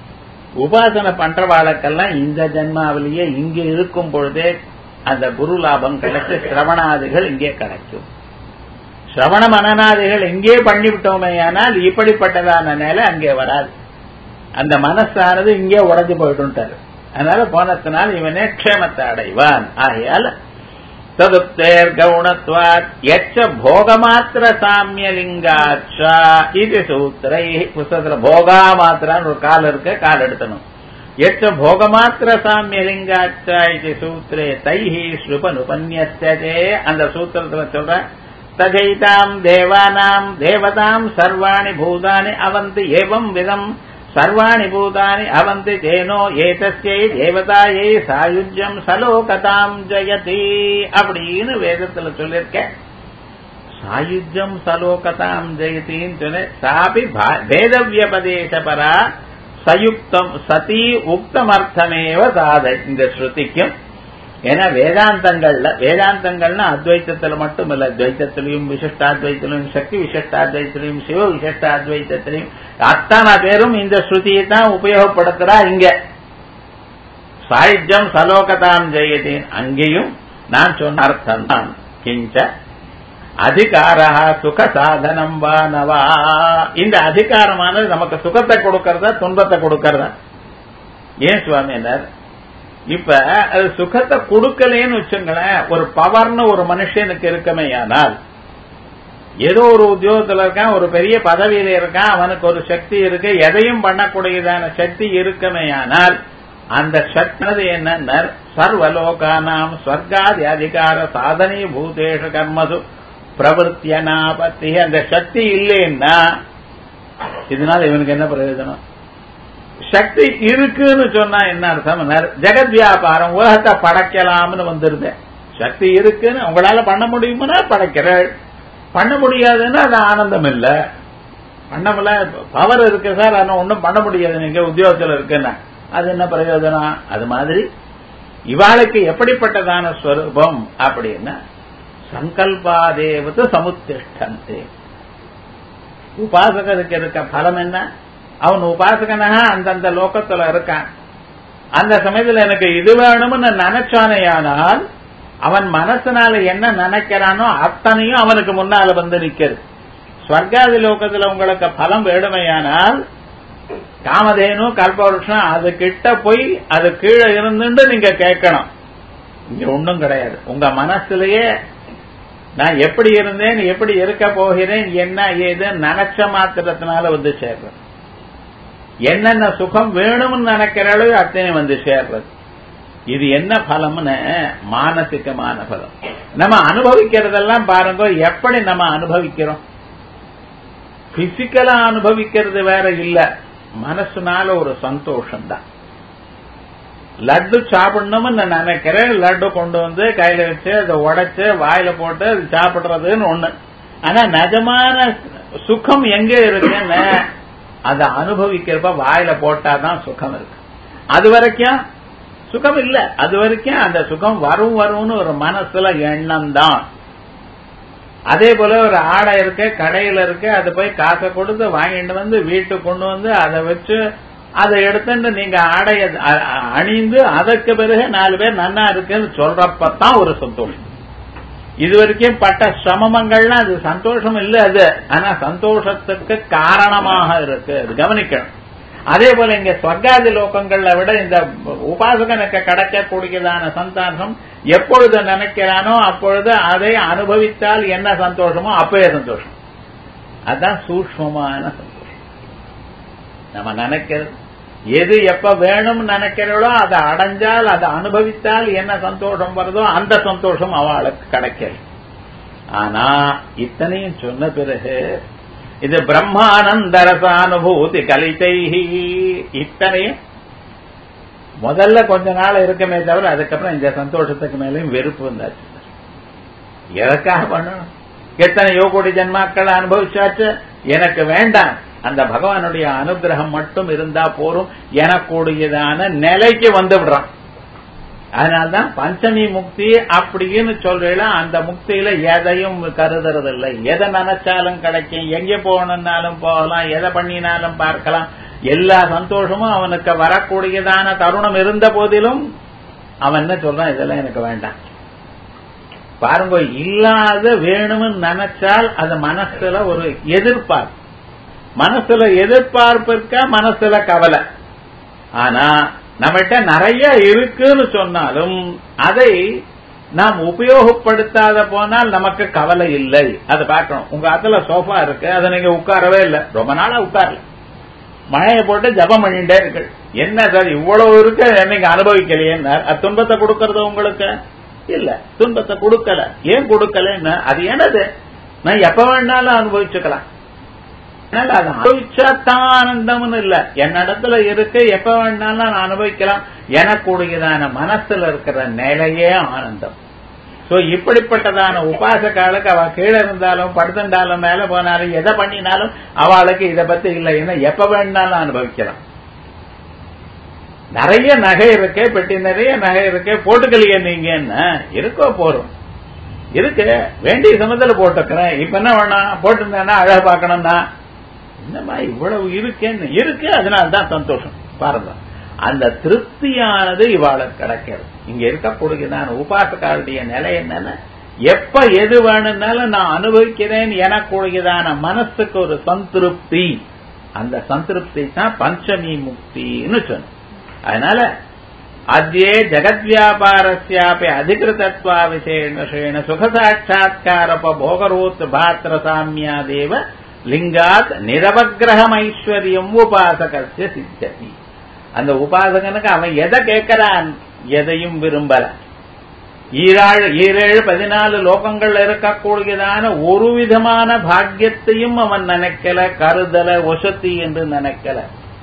உபாசனை பண்றவாளுக்கெல்லாம் இந்த ஜென்மாவிலேயே இங்க இருக்கும் பொழுதே அந்த குரு லாபம் கிடைச்சு சிரவணாதிகள் இங்கே கிடைக்கும். சிரவண மனநாதிகள் இங்கே பண்ணிவிட்டோமே ஆனால் இப்படிப்பட்டதான நிலை அங்கே வராது. அந்த மனசானது இங்கே உடஞ்சு போயிட்டு. அதனால போனத்தினால் இவனே க்ஷேமத்தை அடைவான். ஆகையால் ததுப்தேர் கவுணத்வாத் யச்ச போகமாத்திர சாமியலிங்காச்சா இது சூத்திரை. புஸ்தகத்துல போகா மாத்திரான்னு ஒரு கால் இருக்கு, கால் எடுத்தணும். யச்ச போகமாத்திர சாமியலிங்காச்சா இது சூத்திரே தைஹி ஸ்ருபனுபன்யஸ்தே. அந்த சூத்திரத்துல சொல்ற, ததைதாம் தேவானாம் தேவதாம் சர்வாணி பூதானி அவந்தி ஏவம் விதம் சர்வாணி பூதானி அவந்தி தேனோ ஏதஸ்யை தேவதாயை சாயுஜ்யம் சலோகதாம் ஜயதி அப்படின்னு வேதத்துல சொல்லிருக்க. சாயுஜ்யம் சலோகதாம் ஜெயத்தின்னு சொன்ன சாபி வேதவியபதேசபரா சயுக்தம் சதி உக்தமர்த்தமேவ சாத. இந்த ஸ்ருதிக்கும் ஏன்னா வேதாந்தங்கள்னா அத்வைத்தத்துல மட்டும் இல்ல, துவைத்தத்திலையும் விசிஷ்டாத்வைத்திலையும் சக்தி விசிஷ்டாத்வைத்திலையும் சிவ விசிஷ்டாத்வைத்திலையும் அத்தனை பேரும் இந்த ஸ்ருதியை தான் உபயோகப்படுத்துறா. இங்க சாயுஜ்யம் சலோகதாம் ஜெயதேன் அங்கேயும் நான் சொன்ன அர்த்தம் தான். கிஞ்ச அதிகாரா சுக சாதனம் வானவா, இந்த அதிகாரமானது நமக்கு சுகத்தை கொடுக்கறதா துன்பத்தை கொடுக்கறதா? ஏன் சுவாமியார் இப்ப அது சுகத்தை கொடுக்கலேன்னு வச்சுங்களேன், ஒரு பவர்னு ஒரு மனுஷனுக்கு இருக்கமே, ஆனால் ஏதோ ஒரு உத்தியோகத்துல இருக்கான், ஒரு பெரிய பதவியில இருக்கான், அவனுக்கு ஒரு சக்தி இருக்கு, எதையும் பண்ணக்கூடியதான சக்தி இருக்கமே, ஆனால் அந்த சக்தி என்ன சர்வலோகானாம் ஸ்வர்காதி அதிகார சாதனை பூதேஷ கர்மசு பிரவருத்தியனாபத்தி, அந்த சக்தி இல்லைன்னா இதனால இவனுக்கு என்ன பிரயோஜனம்? சக்தி இருக்குன்னு சொன்னா என்ன அர்த்தம்? ஜெகத் வியாபாரம், உலகத்தை படைக்கலாம்னு வந்துருது. சக்தி இருக்குன்னு உங்களால பண்ண முடியும்னா படைக்கிறேன், பண்ண முடியாதுன்னா அது ஆனந்தம் இல்ல. பண்ணல பவர் இருக்கு சார், ஆனா ஒன்னும் பண்ண முடியாது, நீங்க உத்தியோகத்தில் இருக்குன்னா அது என்ன பிரயோஜனம்? அது மாதிரி இவாளுக்கு எப்படிப்பட்டதான ஸ்வரூபம் அப்படின்னா சங்கல்பாதேவத்து சமுத்திஷ்டந்தே. உபாசகருக்கு இருக்க பலம் என்ன? அவன் உபாசகனாக அந்தந்த லோகத்துல இருக்கான். அந்த சமயத்தில் எனக்கு இது வேணும்னு நினைச்சானேயானால் அவன் மனசனால என்ன நினைக்கிறானோ அத்தனையும் அவனுக்கு முன்னால வந்து நிக்கிறது. ஸ்வர்காதி லோகத்துல உங்களுக்கு பலம் வேணுமையானால் காமதேனு கல்பவருஷம் அது கிட்ட போய் அது கீழே இருந்துட்டு நீங்க கேட்கணும். இங்க ஒன்றும் கிடையாது. உங்க மனசுலயே நான் எப்படி இருந்தேன், எப்படி இருக்க போகிறேன், என்ன ஏது நினைச்ச மாத்திரத்தினால வந்து சேர்றது. என்னென்ன சுகம் வேணும்னு நினைக்கிற அளவு அத்தனை வந்து சேர்றது. இது என்ன பலம்னு மானசிகமான பலம். நம்ம அனுபவிக்கிறதெல்லாம் பாருங்க, எப்படி நம்ம அனுபவிக்கிறோம். பிசிக்கலா அனுபவிக்கிறது வேற இல்ல, மனசுனால ஒரு சந்தோஷம் தான். லட்டு சாப்பிடணும்னு நினைக்கிறேன், லட்டு கொண்டு வந்து கையில வச்சு அதை உடைச்சு வாயில போட்டு அது சாப்பிடுறதுன்னு ஒண்ணு. ஆனா நிஜமான சுகம் எங்க இருக்குன்னு அதை அனுபவிக்கிறப்ப வாயில போட்டாதான் சுகம் இருக்கு. அது வரைக்கும் சுகம் இல்ல. அது வரைக்கும் அந்த சுகம் வரும்னு ஒரு மனசுல எண்ணம் தான். அதே போல ஒரு ஆடை இருக்கு, கடையில இருக்கு, அது போய் காசை கொடுத்து வாங்கிட்டு வந்து வீட்டுக்கு கொண்டு வந்து அதை வச்சு அதை எடுத்துட்டு நீங்க ஆடைய அணிந்து அதற்கு பிறகு 4 பேர் நன்னா இருக்குன்னு சொல்றப்பதான் ஒரு சந்தோஷம். இது வரைக்கும் பட்ட சிரமங்கள்லாம் அது சந்தோஷம் இல்ல அது, ஆனா சந்தோஷத்துக்கு காரணமாக இருக்கு, அது கவனிக்கணும். அதே போல இங்க ஸ்வர்காதி லோகங்களை விட இந்த உபாசகனுக்கு கிடைக்கக்கூடியதான சந்தோஷம் எப்பொழுது நினைக்கிறானோ அப்பொழுது அதை அனுபவித்தால் என்ன சந்தோஷமோ அப்பவே சந்தோஷம். அதுதான் சூக்ஷ்மமான சந்தோஷம். நம்ம நினைக்கிறது எது எப்ப வேணும்னு நினைக்கிறதோ அதை அடைஞ்சால் அதை அனுபவித்தால் என்ன சந்தோஷம் வருதோ அந்த சந்தோஷம் அவளுக்கு கிடைக்கல. ஆனா இத்தனையும் சொன்ன பிறகு இது பிரம்மானந்த ரசானுபூதி கலிதைஹி, இத்தனையும் முதல்ல கொஞ்ச நாள் இருக்குமே தவிர அதுக்கப்புறம் இந்த சந்தோஷத்துக்கு மேலேயும் வெறுப்பு வந்தாச்சு. எதற்காக பண்ணணும்? எத்தனையோ கோடி ஜன்மாக்கள் அனுபவிச்சாச்சு, எனக்கு வேண்டாம். அந்த பகவானுடைய அனுகிரகம் மட்டும் இருந்தா போரும், எனக்கூடியதான நிலைக்கு வந்து விடுறான். அதனால்தான் பஞ்சமி முக்தி அப்படின்னு சொல்றீங்களா, அந்த முக்தியில எதையும் கருதுறதில்லை. எதை நினைச்சாலும் கிடைக்கும், எங்க போகணும்னாலும் போகலாம், எதை பண்ணினாலும் பார்க்கலாம், எல்லா சந்தோஷமும் அவனுக்கு வரக்கூடியதான தருணம் இருந்த போதிலும் அவன் என்ன சொல்றான், இதெல்லாம் எனக்கு வேண்டாம். பாருங்க, இல்லாத வேணும்னு நினைச்சால் அது மனசுல ஒரு எதிர்பார்ப்பு, மனசுல எதிர்பார்ப்பு இருக்கா, மனசுல கவலை. ஆனா நம்மகிட்ட நிறைய இருக்குன்னு சொன்னாலும் அதை நாம் உபயோகப்படுத்தாத போனால் நமக்கு கவலை இல்லை. அதை பார்க்கணும். உங்க ஆத்துல சோஃபா இருக்கு, அதை நீங்க உட்காரவே இல்லை, ரொம்ப நாளா உட்காரல, மழையை போட்டு ஜபம் பண்ணிட்டே இருக்கு. என்ன சார் இவ்வளவு இருக்கு நீங்க அனுபவிக்கலையே? அது துன்பத்தை கொடுக்கறது உங்களுக்கு இல்ல, துன்பத்தை கொடுக்கல. ஏன் கொடுக்கலன்னு அது என்னது, நான் எப்ப வேணாலும் அனுபவிச்சுக்கலாம். அது அனுபவிச்சாத்தான் ஆனந்தம்னு இல்ல, என்னிடத்துல இருக்கு, எப்ப வேணாலும் நான் அனுபவிக்கலாம். எனக்குடையதான மனசுல இருக்கிற நிலையே ஆனந்தம். சோ இப்படிப்பட்டதான உபாசகாலுக்கு அவ கீழே இருந்தாலும் படுத்துட்டாலும் மேல போனாலும் எதை பண்ணினாலும் அவளுக்கு இதை பத்தி இல்லை, எப்ப வேணாலும் அனுபவிக்கலாம். நிறைய நகை இருக்கு, பெட்டி நிறைய நகை இருக்கு, போட்டுக்கலையே நீங்க என்ன இருக்கோ போறோம் இருக்கு, வேண்டிய சமயத்துல போட்டுக்கிறேன், இப்ப என்ன வேணாம் போட்டிருந்தேன்னா அழகா பார்க்கணும்னா என்னமா இவ்வளவு இருக்கேன்னு இருக்கு, அதனால்தான் சந்தோஷம் பாருங்க. அந்த திருப்தியானது இவாளுக்கு கிடைக்கிறது. இங்க இருக்கக்கூடியதான உபாசகாருடைய நிலை என்னன்னா, எப்ப எது வேணும்னாலும் நான் அனுபவிக்கிறேன் எனக்கூடியதான மனசுக்கு ஒரு சந்திருப்தி. அந்த சந்திருப்தி தான் பஞ்சமி முக்தின்னு சொன்ன. அதனால அத்யே ஜகத்வியாபாரஸ்யாபி அதிகிருதத்வா விசேஷேண சுகசாட்சாத்காரோத் பாத்திர சாமியாதேவ லிங்காத் நிரவக்கிரகம் ஐஸ்வர்யம் உபாசகஸ்ய சித்ததி. அந்த உபாசகனுக்கு அவன் எதை கேட்கிறான், எதையும் விரும்பல. 7 14 லோகங்கள் இருக்கக்கூடியதான ஒரு விதமான பாக்கியத்தையும் அவன் நினைக்கல, கருதல, ஒசத்தி என்று நினைக்கல.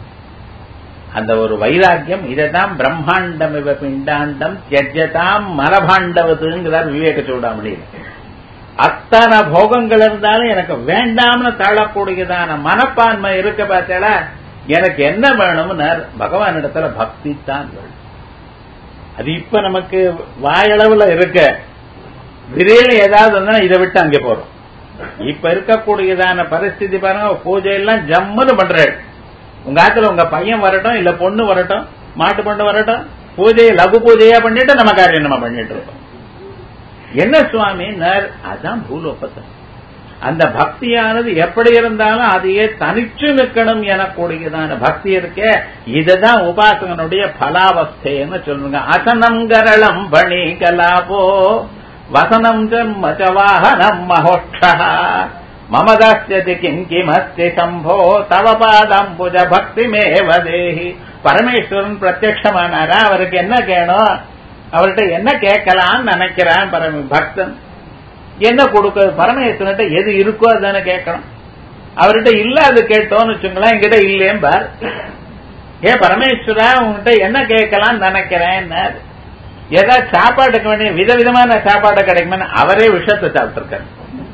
அந்த ஒரு வைராக்கியம். இதைதான் பிரம்மாண்டம் இவ பிண்டாண்டம் தியஜதாம் மரபாண்டவதுங்கிறார் விவேக சூடாமணியில். அத்தனை போகங்கள் இருந்தாலும் எனக்கு வேண்டாம்னு தள்ளக்கூடியதான மனப்பான்மை இருக்க பார்த்தா, எனக்கு என்ன வேணும்னு பகவான் இடத்துல பக்தி தான் வேணும். அது இப்ப நமக்கு வாயளவுல இருக்க, விரையில ஏதாவது வந்தா இதை விட்டு அங்கே போறோம். இப்ப இருக்கக்கூடியதான பரிஸ்திதி பாருங்க, பூஜை எல்லாம் ஜம்முன்னு பண்றாரு. உங்க ஆத்துல உங்க பையன் வரட்டும், இல்ல பொண்ணு வரட்டும், மாட்டு பொண்ணு வரட்டும், பூஜையை லகு பூஜையா பண்ணிட்டு நம்ம காரியம் நம்ம பண்ணிட்டு இருக்கோம். என்ன சுவாமி, அதான் பூலோகத்தை. அந்த பக்தியானது எப்படி இருந்தாலும் அதையே தனிச்சு நிற்கணும் எனக்கூடியதான பக்தி இருக்கே, இதுதான் உபாசகனுடைய பலாவஸ்தைன்னு சொல்லுங்க. அசனம் கரளம் பணி கலாபோ வசனம் ஜன்மவாகனம் மகோட்சா மமதாஸ்யதி கிம் கிமஸ்தி சம்போ தவ பாதம்புஜ பக்தி மேவதேஹி. பரமேஸ்வரன் பிரத்யட்சமானாரா, அவருக்கு என்ன கேணும், அவர்கிட்ட என்ன கேட்கலான்னு நினைக்கிறான் பக்தன். என்ன கொடுக்க, பரமேஸ்வரன்ட்ட எது இருக்கோ அதுதானே கேட்கணும். அவர்கிட்ட இல்ல அது கேட்டோம்னு வச்சுங்களேன், என்கிட்ட இல்லையும் பார். ஏன் பரமேஸ்வரா உங்ககிட்ட என்ன கேட்கலான்னு நினைக்கிறேன், ஏதாவது சாப்பாட்டுக்கு வேண்டிய விதவிதமான சாப்பாடு கிடைக்குமே. அவரே விஷத்தை சாப்பிட்டுருக்காரு.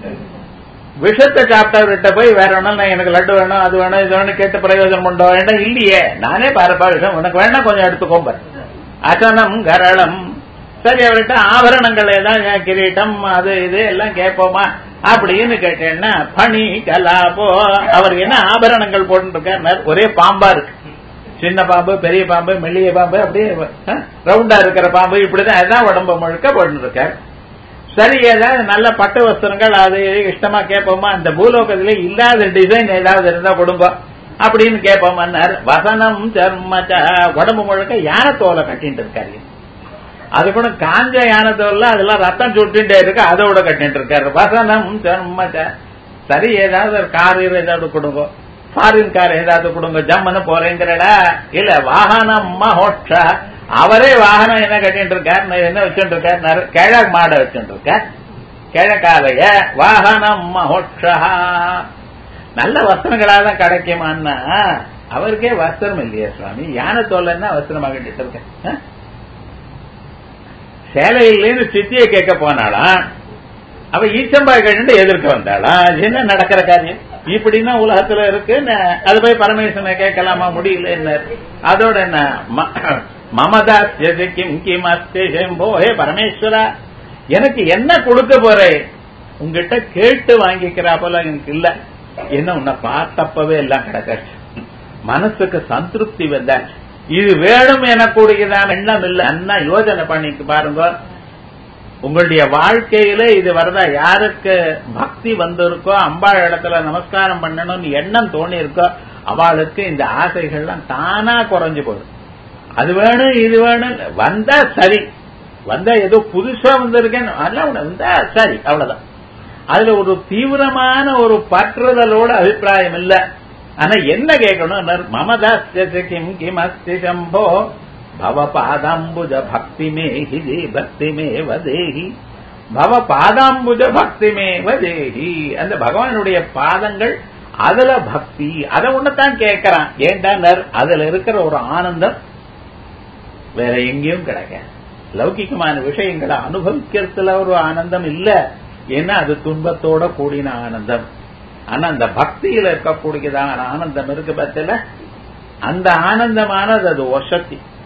விஷத்தை சாப்பிட்டவர்கிட்ட போய் வேற ஒன்னும் எனக்கு லட்டு வேணும், அது வேணும், இது வேணும் கேட்டு பிரயோஜனம் உண்டோ வேண்டாம் இல்லையே. நானே பாருப்பா விஷம் உனக்கு வேணா கொஞ்சம் எடுத்துக்கோம்ப. அசனம் கரளம். சரி, அவர்கிட்ட ஆபரணங்கள் ஏதாவது கிரீட்டம் அது இது எல்லாம் கேட்போமா அப்படின்னு கேட்டேன்னா, பணி கலாபோ. அவர் என்ன ஆபரணங்கள் போட்டுருக்காரு, ஒரே பாம்பா இருக்கு. சின்ன பாம்பு, பெரிய பாம்பு, மெல்லிய பாம்பு, அப்படியே ரவுண்டா இருக்கிற பாம்பு, இப்படிதான் அதுதான் உடம்பு முழுக்க போட்டுருக்காரு. சரி, ஏதாவது நல்ல பட்டு வஸ்திரங்கள் அது இஷ்டமா கேட்போமா, அந்த பூலோகத்திலே இல்லாத டிசைன் ஏதாவது இருந்தா கொடுங்க அப்படின்னு கேட்போமான்னாரு. வசனம் சர்மச்ச, உடம்பு முழுக்க யானை தோலை கட்டிட்டு இருக்காரு. அது கூட காஞ்ச யானை தோல்ல அதெல்லாம் ரத்தம் சுட்டுட்டே இருக்கு, அதோட கட்டிட்டு இருக்காரு. வசனம் சர்மச்ச. சரி, ஏதாவது கார் ஏதாவது கொடுங்க, ஃபாரின் கார் ஏதாவது கொடுங்க, ஜம்முன்னு போறேங்கிறடா. இல்ல வாகனம் மகோட்ச. அவரே வாகனம் என்ன கட்டிட்டு இருக்காரு, என்ன வச்சுட்டு இருக்காரு, கிழக்கு மாடை வச்சுட்டு இருக்கார், கிழக்காலைய வாகனம் மகோட்சா. நல்ல வஸ்திரங்களாதான் கிடைக்குமான்னா அவருக்கே வஸ்திரம் இல்லையா சுவாமி, யானை தோல்லைன்னா வஸ்திரமா கட்டிட்டு இருக்கேன். சேலையிலேருந்து சித்தியை கேட்க போனாலாம், அவ ஈச்சம்பாய் கட்டு எதிர்க்க வந்தாலாம். என்ன நடக்கிற காரியம் இப்படின்னா உலகத்துல இருக்கு. அது போய் பரமேஸ்வரனை கேட்கலாமா, முடியல. என்ன அதோட என்ன மமதாஸ்யதி கிம் கிமஸ்தி சம்போ. ஹே பரமேஸ்வரா, எனக்கு என்ன கொடுக்க போறே, உங்ககிட்ட கேட்டு வாங்கிக்கிறா போல எனக்கு இல்ல. என்ன உன்னை பார்த்தப்பவே எல்லாம் கிடக்காச்சு, மனசுக்கு சந்திருப்தி வந்தாச்சு. இது வேணும் எனக்கூடியதான எண்ணம் இல்ல. என்ன யோசனை பண்ணிட்டு பாருங்க, உங்களுடைய வாழ்க்கையில இது வரதா, யாருக்கு பக்தி வந்திருக்கோ, அம்பாள் இடத்துல நமஸ்காரம் பண்ணணும்னு எண்ணம் தோணி இருக்கோ, அவளுக்கு இந்த ஆசைகள்லாம் தானா குறைஞ்சு போடும். அது வேணும் இது வேணும் வந்தா சரி, வந்தா ஏதோ புதுசா வந்திருக்கேன் அதெல்லாம் வந்தா சரி, அவ்வளவுதான். அதுல ஒரு தீவிரமான ஒரு பற்றுதலோட அபிப்பிராயம் இல்ல. ஆனா என்ன கேட்கணும், மமதாஸ்ய கிம் கிம் அஸ்தி சம்போ பவ பாதாம்புஜ பக்தி மே ஹிதி பக்தி மே வதேஹி. பவ பாதாம்புஜ பக்தி மே வதேஹி. அந்த பகவானுடைய பாதங்கள், அதுல பக்தி, அதை ஒண்ணுதான் கேட்கிறான். ஏண்டா அதுல இருக்கிற ஒரு ஆனந்தம் வேற எங்கேயும் கிடைக்காது. லௌகிகமான விஷயங்களை அனுபவிக்கிறதுல ஒரு ஆனந்தம் இல்ல, ஏன்னா அது துன்பத்தோட கூடின ஆனந்தம். ஆனா அந்த பக்தியில இருக்கக்கூடியதான ஆனந்தம் இருக்கு பத்தில, அந்த ஆனந்தமானது அது வசதி.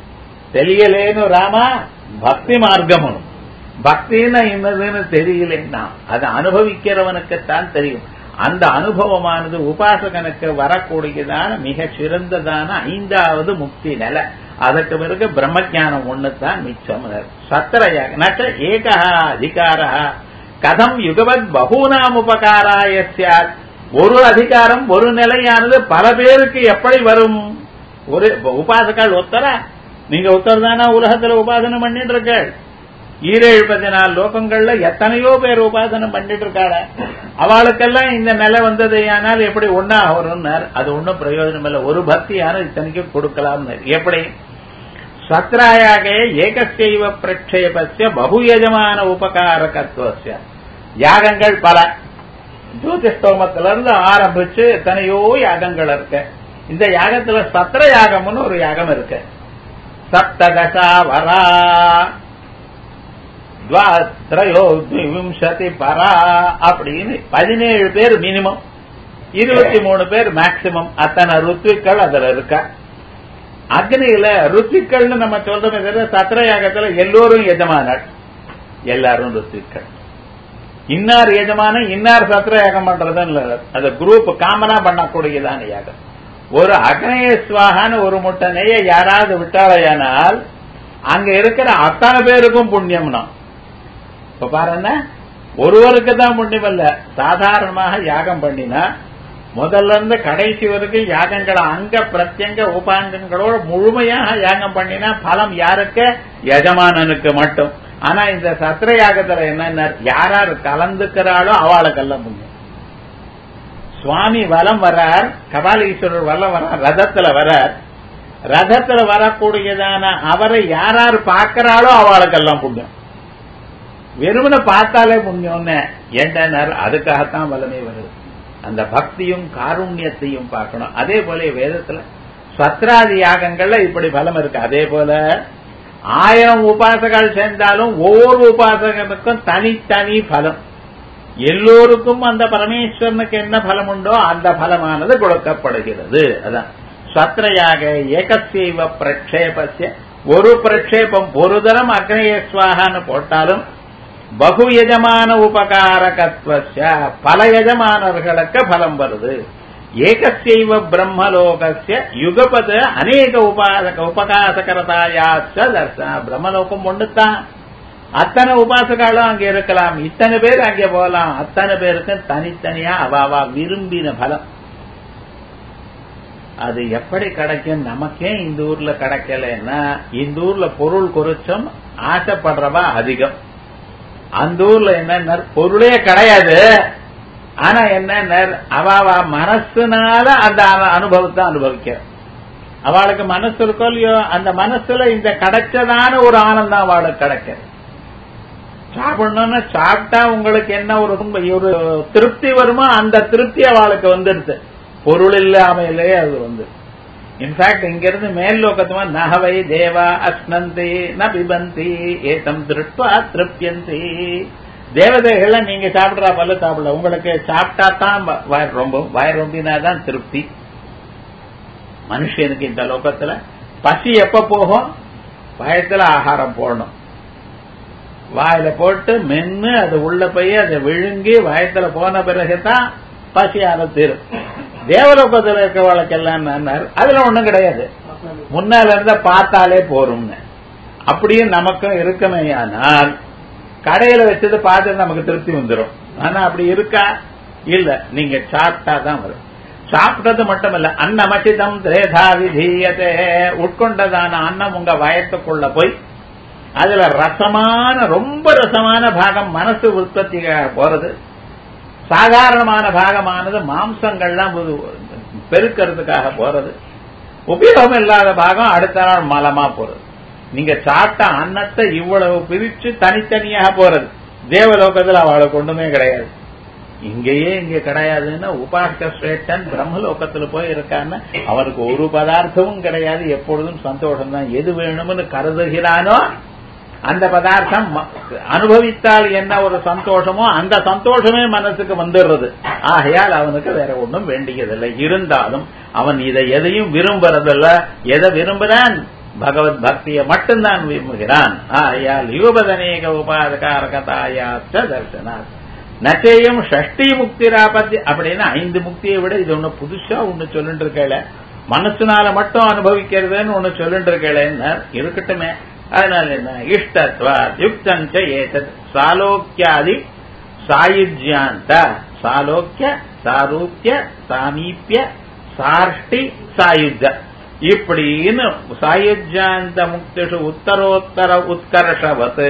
தெரியலேன்னு ராமா பக்தி மார்க்கம். பக்தின்னு என்னதுன்னு தெரியலன்னா அது அனுபவிக்கிறவனுக்குத்தான் தெரியும். அந்த அனுபவமானது உபாசகனுக்கு வரக்கூடியதான மிக சிறந்ததான 5வது முக்தி நிலை. அதற்கு பிறகு பிரம்மஜானம் ஒண்ணுதான் மிச்சம். சத்திரயாக நச்ச ஏகா அதிகார கதம் யுகவத் பகூனாம் உபகாராய சாத். ஒரு அதிகாரம் ஒரு நிலையானது பல பேருக்கு எப்படி வரும்? ஒரு உபாசகால் ஒத்தரா? நீங்க ஒத்தர் தானா உலகத்துல உபாசனை பண்ணிட்டு இருக்க? 14 லோகங்கள்ல எத்தனையோ பேர் உபாசனை பண்ணிட்டு இருக்காள. அவளுக்கெல்லாம் இந்த நிலை வந்தது. ஆனால் எப்படி ஒன்னா வரும்னார்? அது ஒன்னும் பிரயோஜனம் இல்லை. ஒரு பக்தியான இத்தனைக்கு கொடுக்கலாம். எப்படி? சத்ராயாக ஏகசைவ பிரக்ஷேபஸ்ய பகுயஜமான உபகாரகத்துவஸ்ய. யாகங்கள் பல, ஜோதிஷ்டோமத்திலிருந்து ஆரம்பிச்சு எத்தனையோ யாகங்கள் இருக்கு. இந்த யாகத்துல சத்திர யாகம்னு ஒரு யாகம் இருக்கு. சப்ததசா வரா த்வயோவிம்சதி பரா அப்படின்னு 17 பேர் மினிமம், 23 பேர் மேக்சிமம். அத்தனை ருத்விக்கள் அதுல இருக்க. அக்னியில ருத்விக்கள்னு நம்ம சொல்றோமே தவிர சத்திரயாகத்துல எல்லோரும் எஜமானர், எல்லாரும் ருத்விக்கள். இன்னார் எஜமான இன்னார் சத்திரயாகம் பண்றதுன்னு அது குரூப் காமனா பண்ணக்கூடியதான யாகம். ஒரு அக்னேஸ்வாகான்னு ஒரு முட்டை நெய்ய யாராவது விட்டாலையானால் அங்க இருக்கிற அத்தனை பேருக்கும் புண்ணியம்னா. இப்ப பாருங்க, ஒருவருக்கு தான் புண்ணியம் இல்ல. சாதாரணமாக யாகம் பண்ணினா முதல்ல இருந்து கடைசி வரைக்கும் யாகங்களை அங்க பிரத்யங்க உபாங்கங்களோட முழுமையாக யாகம் பண்ணினா பலம் யாருக்கு? எஜமானனுக்கு மட்டும். ஆனா இந்த சத்திர யாகத்துல என்ன, யாராரு கலந்துக்கிறாளோ அவளுக்கெல்லாம் புண்ணியம். சுவாமி வலம் வரார், கபாலீஸ்வரர் வலம் வரார், ரதத்துல வரார். ரதத்துல வரக்கூடியதான அவரை யாராரு பார்க்கிறாளோ அவளுக்கெல்லாம் புண்ணியம். வெறுமனை பார்த்தாலே புண்ணியம்னு ஏண்டனர்? அதுக்காகத்தான் வலமே வருது. அந்த பக்தியும் காருண்யத்தையும் பார்க்கணும். அதே போல வேதத்துல சத்ராதி யாகங்கள்ல இப்படி பலம் இருக்கு. அதே போல 1000 உபாசகர்கள் சேர்ந்தாலும் ஒவ்வொரு உபாசகனுக்கும் தனித்தனி பலம். எல்லோருக்கும் அந்த பரமேஸ்வரனுக்கு என்ன பலம் உண்டோ அந்த பலமானது கொடுக்கப்படுகிறது. அதான் சத்ரயாக ஏகசைவ பிரக்ஷேபஸ்ய. ஒரு பிரக்ஷேபம் ஒரு தரம் அக்னேஸ்வாகான்னு போட்டாலும் பகு எஜமான உபகாரகத்வஸ்ய பல எஜமானர்களுக்கு பலம் வருது. ஏகசைவ பிரம்மலோகஸ்ய யுகபத அநேக உபகாசகரதாயாச்ச தர்சன. பிரம்மலோகம் ஒண்ணுதான், அத்தனை உபாசகாலும் அங்க இருக்கலாம், இத்தனை பேர் அங்கே போகலாம். அத்தனை பேருக்கு தனித்தனியா அவாவா விரும்பின பலம். அது எப்படி கிடைக்கும்? நமக்கே இந்த ஊர்ல கிடைக்கலன்னா, இந்த ஊர்ல பொருள் குறைச்சும் ஆசைப்படுறவா அதிகம். அந்த ஊர்ல என்ன பொருளே கிடையாது. ஆனா என்ன, அவாவா மனசுனால அந்த அனுபவத்தை அனுபவிக்க. அவளுக்கு மனசு இருக்கோ இல்லையோ, அந்த மனசுல இந்த கிடைச்சதான ஒரு ஆனந்தம் அவளுக்கு கிடைக்கிறது. சாப்பிடணும்னா சாப்பிட்டா உங்களுக்கு என்ன ஒரு திருப்தி வருமோ அந்த திருப்தி அவளுக்கு வந்துடுது. பொருள் இல்லாமையிலேயே அது வந்து. இன்ஃபேக்ட் இங்க இருந்து மேல் லோகத்துமா நகவை தேவா அஸ்னந்தி ந பிபந்தி ஏதம் திருட்வா திருப்தியந்தி. தேவதைகள் நீங்க சாப்பிடுறா பல்ல சாப்பிடல, உங்களுக்கு சாப்பிட்டா தான் வயிறு ரொம்பும். வயிறு ரொம்பினாதான் திருப்தி. மனுஷனுக்கு இந்த லோகத்துல பசி எப்ப போகும்? வயத்துல ஆகாரம் போடணும். வாயில போட்டு மென்னு அது உள்ள போய் அதை விழுங்கி வயத்துல போன பிறகுதான் பசியான தீரும். தேவலோகத்தில் இருக்கிறவளுக்கு எல்லாம் அதுல ஒண்ணும் கிடையாது, முன்னால இருந்த பார்த்தாலே போரும்னு. அப்படியும் நமக்கும் இருக்குமே. ஆனால் கடையில வச்சது பார்த்து நமக்கு திருப்தி வந்துடும். ஆனா அப்படி இருக்கா? இல்ல. நீங்க சாப்பிட்டா தான் வரும். சாப்பிட்டது மட்டும் இல்ல, அன்னமசிதம் திரேதா விதீயதே. உட்கொண்டதான அன்னம் உங்க வயத்துக்குள்ள போய் அதுல ரசமான ரொம்ப ரசமான பாகம் மனசு உற்பத்திக்காக போறது. சாதாரணமான பாகமானது மாம்சங்கள்லாம் பெருக்கிறதுக்காக போறது. உபயோகம் இல்லாத பாகம் அடுத்த நாள் மலமா போறது. நீங்க சாப்பிட்ட அன்னத்தை இவ்வளவு பிரிச்சு தனித்தனியாக போறது. தேவலோகத்தில் அவளுக்கு ஒண்ணுமே கிடையாது. இங்கேயே இங்க கிடையாதுன்னா உபாசக ஸ்ரேஷ்டன் பிரம்மலோகத்துல போய் இருக்கான்னு அவனுக்கு ஒரு பதார்த்தமும் கிடையாது. எப்பொழுதும் சந்தோஷம் தான். எது வேணும்னு கருதுகிறானோ அந்த பதார்த்தம் அனுபவித்தால் என்ன ஒரு சந்தோஷமோ அந்த சந்தோஷமே மனசுக்கு வந்துடுறது. ஆகையால் அவனுக்கு வேற ஒன்றும் வேண்டியதில்லை. இருந்தாலும் அவன் இதை எதையும் விரும்புறதில்ல. எதை விரும்புறான்? பகவத் பக்தியை மட்டும்தான் விரும்புகிறான். ஆயால் யுகபதனேக உபாதகாரகதாயாச்ச தர்சனா நச்சேயம் ஷஷ்டி முக்திராபத்தி அப்படின்னு 5 முக்தியை விட இது ஒண்ணு புதுசா ஒண்ணு சொல்லிட்டு இருக்கல, மனசுனால மட்டும் அனுபவிக்கிறதுன்னு ஒண்ணு சொல்லிட்டு இருக்கலன்னு இருக்கட்டுமே. அதனால என்ன இஷ்டத்வா யுக்தஞ்ச ஏதத் சாலோக்கியாதி சாயுஜ்யாந்த சாலோக்கிய சாரூப்ய சாமீப்ய சார்ஷ்டி சாயுஜ இப்படின்னு சாயுஜ்யாந்த முக்திஷு உத்தரோத்தர உத்கர்ஷவத்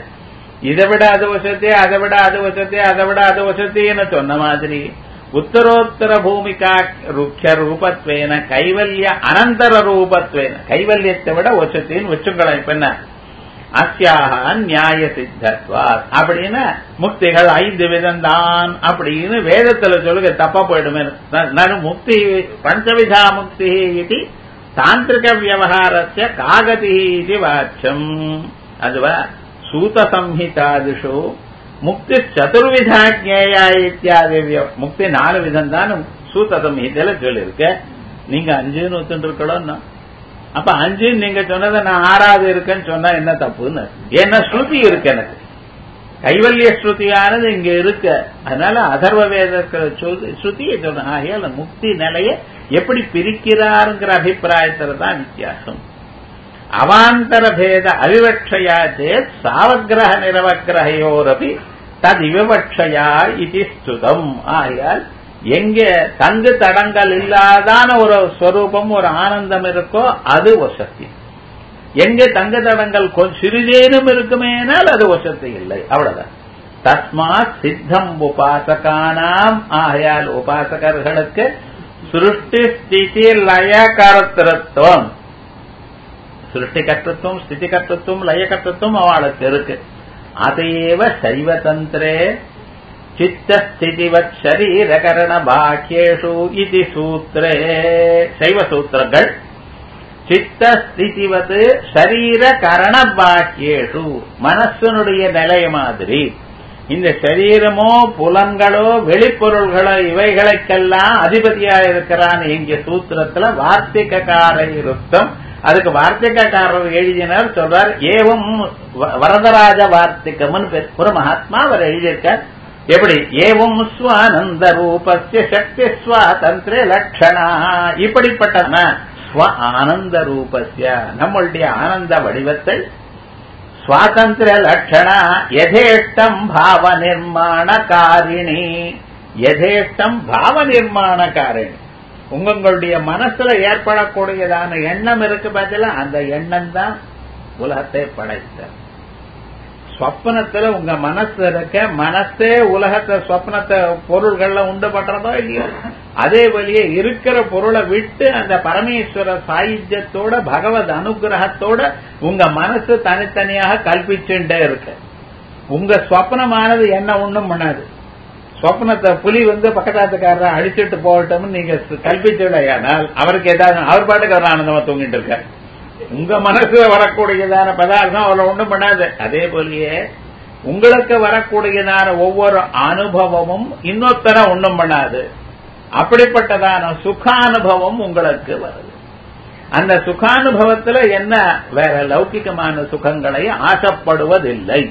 இதை விட அது வசதி அதை விட அது வசதி அதை விட அது வசதின்னு சொன்ன மாதிரி உத்தரோத்தர பூமிகா ருக்ஷ ரூபத்வேன கைவல்ய அனந்தர ரூபத்வேன கைவல்யத்தை விட வசத்தின்னு வச்சுங்களேன். இப்ப என்ன அஸ்யாக நியாய சித்தத்வா அப்படின்னு முக்திகள் 5 விதம்தான் அப்படின்னு வேதத்துல சொல்லுங்க, தப்பா போயிடுமே. நான் முக்தி பஞ்சவிதா முக்தி இது தாந்திரிக வியவஹாரஸ்ய காகதி இது வாச்சம். அதுவா சூத சம்ஹிதாதிஷு முக்தி சதுர்விதா ஜேயா இத்தியாதி முக்தி 4 விதம் தான் சூத சம்ஹிதையில சொல்லிருக்க. நீங்க 5ன்னு ஒத்துட்டு இருக்கணும். அப்ப 5 நீங்க சொன்னதை நான் 6வது இருக்கேன்னு சொன்னா என்ன தப்புன்னு? ஏன்னா ஸ்ருதி இருக்கு, எனக்கு கைவல்ய ஸ்ருதியானது இங்க இருக்கு. அதனால அதர்வ வேத ஸ்ருதியை சொன்ன ஆகையால் முக்தி நிலையை எப்படி பிரிக்கிறாருங்கிற அபிப்பிராயத்துல தான் வித்தியாசம். அவாந்தர பேத அவிவக்ஷயா சேத் சாவக்கிரக நிரவக்கிரகையோரபி தது விவக்ஷயா இது ஸ்துதம். ஆகையால் எங்க தங்கு தடங்கள் இல்லாதான ஒரு ஸ்வரூபம் ஒரு ஆனந்தம் இருக்கோ அது வசதி. எங்க தங்கு தடங்கள் சிறிதேனும் இருக்குமேனால் அது வசதி இல்லை, அவ்வளவுதான். தஸ்மாத் சித்தம் உபாசகானாம். ஆகையால் உபாசகர்களுக்கு சிருஷ்டி ஸ்திதி லய கர்த்திருவம், சிருஷ்டி கர்த்தத்துவம் ஸ்திதி கர்த்தத்துவம் லய கர்த்தத்துவம் அவளுக்கு இருக்கு. அதையேவ சைவதந்திரே சித்தஸ்திதிவத் சரீரகரண பாக்கியேஷு இது சூத்ரே. சைவ சூத்திரங்கள் சித்தஸ்திதிவத் சரீர கரண பாக்கியேஷு மனசனுடைய நிலை மாதிரி இந்த சரீரமோ புலன்களோ வெளிப்பொருள்களோ இவைகளுக்கெல்லாம் அதிபதியா இருக்கிறான். இங்க சூத்திரத்துல வார்த்திககார இருத்தம். அதுக்கு வார்த்திகக்காரர் எழுதினார் சொல்றார். ஏவம் வரதராஜ வார்த்திகம்னு பேர் ஒரு மகாத்மா அவர் எழுதியிருக்கார். எப்படி ஏவம் ஸ்வானந்த ரூபஸ்ய சக்தி ஸ்வாதந்திர லட்சணா இப்படிப்பட்ட ஸ்வ ஆனந்த ரூபஸ்ய நம்மளுடைய ஆனந்த வடிவத்தை சுவாதந்திர லட்சணா யதேஷ்டம் பாவ நிர்மாண காரிணி. யதேஷ்டம் பாவ நிர்மாண காரிணி உங்களுடைய மனசுல ஏற்படக்கூடியதான எண்ணம் இருக்கு பார்த்தீங்களா, அந்த எண்ணம் தான் உலகத்தை படைத்த. ஸ்வப்னத்துல உங்க மனசு இருக்க, மனசே உலகத்தை ஸ்வப்னத்தை பொருள்கள்ல உண்டு பண்றதோ இல்லையோ, அதே வழியே இருக்கிற பொருளை விட்டு அந்த பரமேஸ்வர சாயுஜ்யத்தோட பகவத் அனுகிரகத்தோட உங்க மனசு தனித்தனியாக கல்பிச்சுட்டே இருக்கு. உங்க ஸ்வப்னமானது என்ன ஒண்ணும் பண்ணாது. ஸ்வப்னத்தை புலி பக்கத்தாத்துக்காரரை அடிச்சுட்டு போகட்டும் நீங்க கல்பிச்சுடையானால் அவருக்கு ஏதாவது அவர் பாட்டுக்கு அவர் ஆனந்தமா தூங்கிட்டு இருக்க. உங்க மனசுல வரக்கூடியதான பதார்த்தம் அவரை ஒண்ணும் பண்ணாது. அதே போலயே உங்களுக்கு வரக்கூடியதான ஒவ்வொரு அனுபவமும் இன்னொத்தர ஒண்ணும் பண்ணாது. அப்படிப்பட்டதான சுகானுபவம் உங்களுக்கு வருது. அந்த சுகானுபவத்துல என்ன வேற லௌகிகமான சுகங்களை ஆசைப்படுவதில்லை.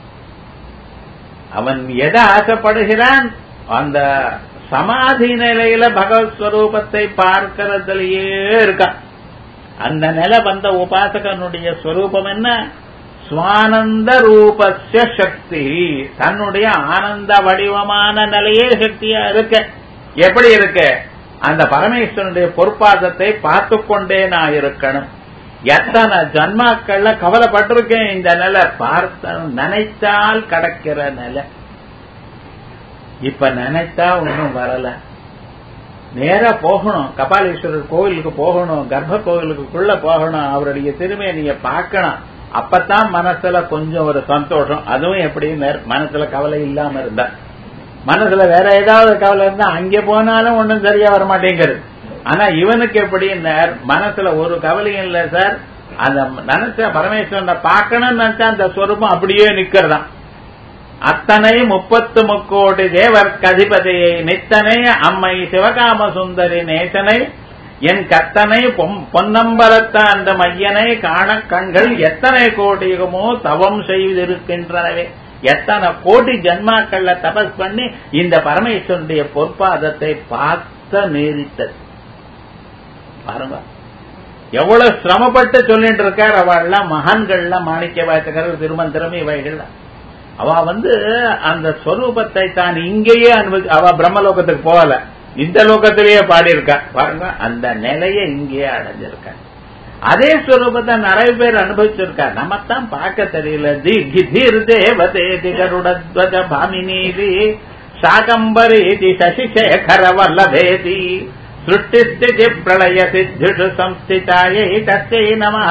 அவன் எதை ஆசைப்படுகிறான்? அந்த சமாதி நிலையில பகவத் ஸ்வரூபத்தை பார்க்கிறதுலயே இருக்கான். அந்த நிலை வந்த உபாசகனுடைய ஸ்வரூபம் என்ன? சுவானந்த ரூபஸ்ய சக்தி. தன்னுடைய ஆனந்த வடிவமான நிலையே சக்தியா இருக்க. எப்படி இருக்கு? அந்த பரமேஸ்வரனுடைய பொற்பாதத்தை பார்த்து கொண்டே நான் இருக்கணும். எத்தனை ஜன்மாக்கள்ல கவலைப்பட்டிருக்கேன். இந்த நிலை பார்த்த நினைத்தால் கிடைக்கிற நிலை. இப்ப நினைத்தா ஒன்னும் வரல. நேரா போகணும், கபாலீஸ்வரர் கோவிலுக்கு போகணும், கர்ப்ப கோவிலுக்குள்ள போகணும், அவருடைய திருமேனிய பார்க்கணும். அப்பதான் மனசுல கொஞ்சம் ஒரு சந்தோஷம். அதுவும் எப்படி மனசுல கவலை இல்லாம இருந்தா. மனசுல வேற ஏதாவது கவலை இருந்தா அங்கே போனாலும் ஒன்னும் சரியா வர மாட்டேங்கிறது. ஆனா இவனுக்கு எப்படி மனசுல ஒரு கவலையும் இல்ல சார். அந்த நினைச்ச பரமேஸ்வரனை பார்க்கணும்னு நினைச்சா அந்த ஸ்வரூபம் அப்படியே நிக்கிறதான். அத்தனை 33 கோடி தேவர் கதிபதியை நித்தனை அம்மை சிவகாம சுந்தரி நேசனை என் கத்தனை பொன்னம்பலத்த அந்த மையனை காண கண்கள் எத்தனை கோடி யுகமோ தவம் செய்திருக்கின்றனவே, எத்தனை கோடி ஜன்மாக்கள்ல தபஸ் பண்ணி இந்த பரமேஸ்வரனுடைய பொற்பாதத்தை பார்த்த நேரிட்டது பாருங்க. எவ்வளவு சிரமப்பட்டு சொல்லிட்டு இருக்கார். அவள்லாம் மகான்கள்லாம் மாணிக்க வாசகர் திருமந்திரம் இவைகள்லாம் அவ அந்த ஸ்வரூபத்தை தான் இங்கேயே அவ பிரம்மலோகத்துக்கு போகல, இந்த லோகத்திலேயே பாடியிருக்கா பாருங்க. அந்த நிலையை இங்கேயே அடைஞ்சிருக்க. அதே ஸ்வரூபத்தை நிறைய பேர் அனுபவிச்சிருக்கா, நமத்தான் பார்க்க தெரியல. தீர் தேவதேதி கருடத்வஜ பாமினீதி சாகம்பரேதி சசிசேகர வல்லபேதி सृष्टिस्थिति प्रलय सिद्धिषु संस्थितायै तस्यै नमः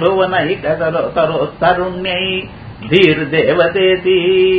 त्रिभुवनैकतरोत्तरुण्यै धीर्देवतेति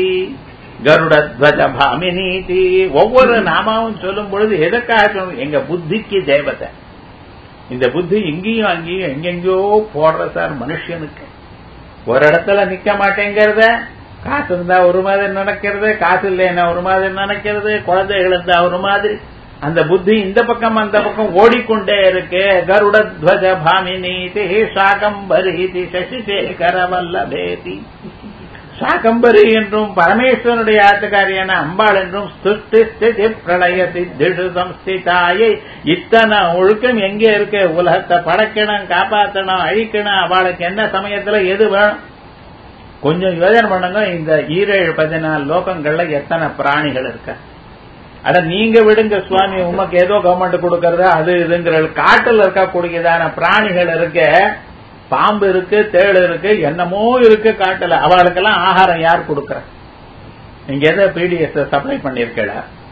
கருடத்வஜ பாமினீதி. ஒவ்வொரு நாமாவும் சொல்லும் பொழுது எதற்காக எங்க புத்திக்கு தேவதை. இந்த புத்தி இங்கேயும் அங்கேயும் எங்கெங்கயோ போடுற சார் மனுஷனுக்கு. ஒரு இடத்துல நிக்க மாட்டேங்கிறத, காசு இருந்தா ஒரு மாதிரி நினைக்கிறது, காசு இல்லைன்னா ஒரு மாதிரி நினைக்கிறது, குழந்தைகள் இருந்தா ஒரு மாதிரி, அந்த புத்தி இந்த பக்கம் அந்த பக்கம் ஓடிக்கொண்டே இருக்கு. கருடத்வஜ பாமினீதி சாகம்பரீதி சசிசேகர வல்லபேதி. சாகம்பரி என்றும் பரமேஸ்வரனுடைய ஆத்துக்காரியான அம்பாள் என்றும் ஸ்துஷ்டி ஸ்திதி பிரளய சித்திஷு சம்ஸ்திதாயை. இத்தனை ஒழுக்கம் எங்கே இருக்கு? உலகத்தை படைக்கணும், காப்பாற்றணும், அழிக்கணும். அவளுக்கு என்ன சமயத்துல எது வேணும் கொஞ்சம் யோஜனை பண்ணுங்க. இந்த 17-14 லோகங்கள்ல எத்தனை பிராணிகள் இருக்க. அட நீங்க விடுங்க சுவாமி, உமக்கு ஏதோ கவர்மெண்ட் கொடுக்கறது அது இதுங்கிற. காட்டுல இருக்கக்கூடியதான பிராணிகள் இருக்க, பாம்பு இருக்கு, தேள் இருக்கு, என்னமோ இருக்கு காட்டுல. அவளுக்கெல்லாம் ஆகாரம் யார் கொடுக்கற? நீங்க எதை பிடிஎஸ் சப்ளை பண்ணிருக்கல?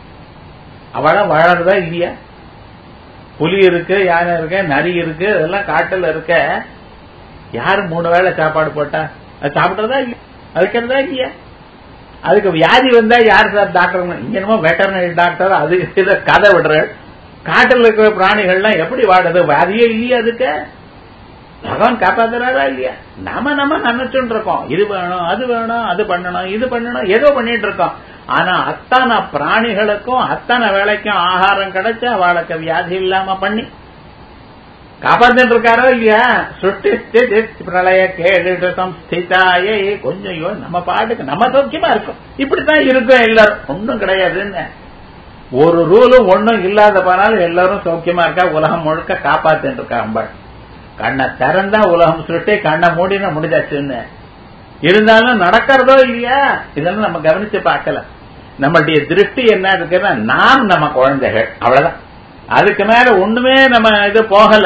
அவள வாழறதா இல்லையா? புலி இருக்கு, யானை இருக்கு, நரி இருக்கு, அதெல்லாம் காட்டுல இருக்க. யாரு 3 வேளை சாப்பாடு போட்டா அது சாப்பிட்றதா இல்லையா? அதுக்கிறதா இல்லையா? அதுக்கு வியாதி வந்தா யார் சார் டாக்டர்? இங்க என்னமோ வெட்டர்னரி டாக்டர் அது கதை விடுற. காட்டில் இருக்கிற பிராணிகள்லாம் எப்படி வாடுது? வியாதியே இல்லையா? அதுக்கு பகவான் காப்பாத்துறாரா இல்லையா? நம்ம நினைச்சுட்டு இருக்கோம், இது வேணும், அது வேணும், அது பண்ணணும், இது பண்ணணும், ஏதோ பண்ணிட்டு இருக்கோம். ஆனா அத்தனை பிராணிகளுக்கும் அத்தனை வேலைக்கும் ஆகாரம் கிடைச்சா அவளுக்கு வியாதி இல்லாம பண்ணி காப்பாத்திட்டு இருக்காரோ இல்லையா? சுட்டி பிரளய கேடு சம்ஸ்திதாயை. கொஞ்சம் நம்ம பாட்டுக்கு நம்ம சௌக்கியமா இருக்கும், இப்படித்தான் இருக்கும் எல்லாரும். ஒன்னும் கிடையாதுன்னு ஒரு ரூலும் ஒன்னும் இல்லாத போனாலும் எல்லாரும் சௌக்கியமா இருக்கா. உலகம் முழுக்க காப்பாத்திட்டு இருக்கா அம்பாள். கண்ணை திறந்தா உலகம் சுருட்டி, கண்ணை மூடினா முடிஞ்சாச்சுன்னு. இருந்தாலும் நடக்கிறதோ இல்லையா? இதெல்லாம் நம்ம கவனிச்சு பார்க்கல. நம்மளுடைய திருஷ்டி என்ன இருக்குன்னா, நாம் நம்ம குழந்தைகள் அவ்வளவுதான். அதுக்கு மேல ஒண்ணுமே நம்ம இது போகல.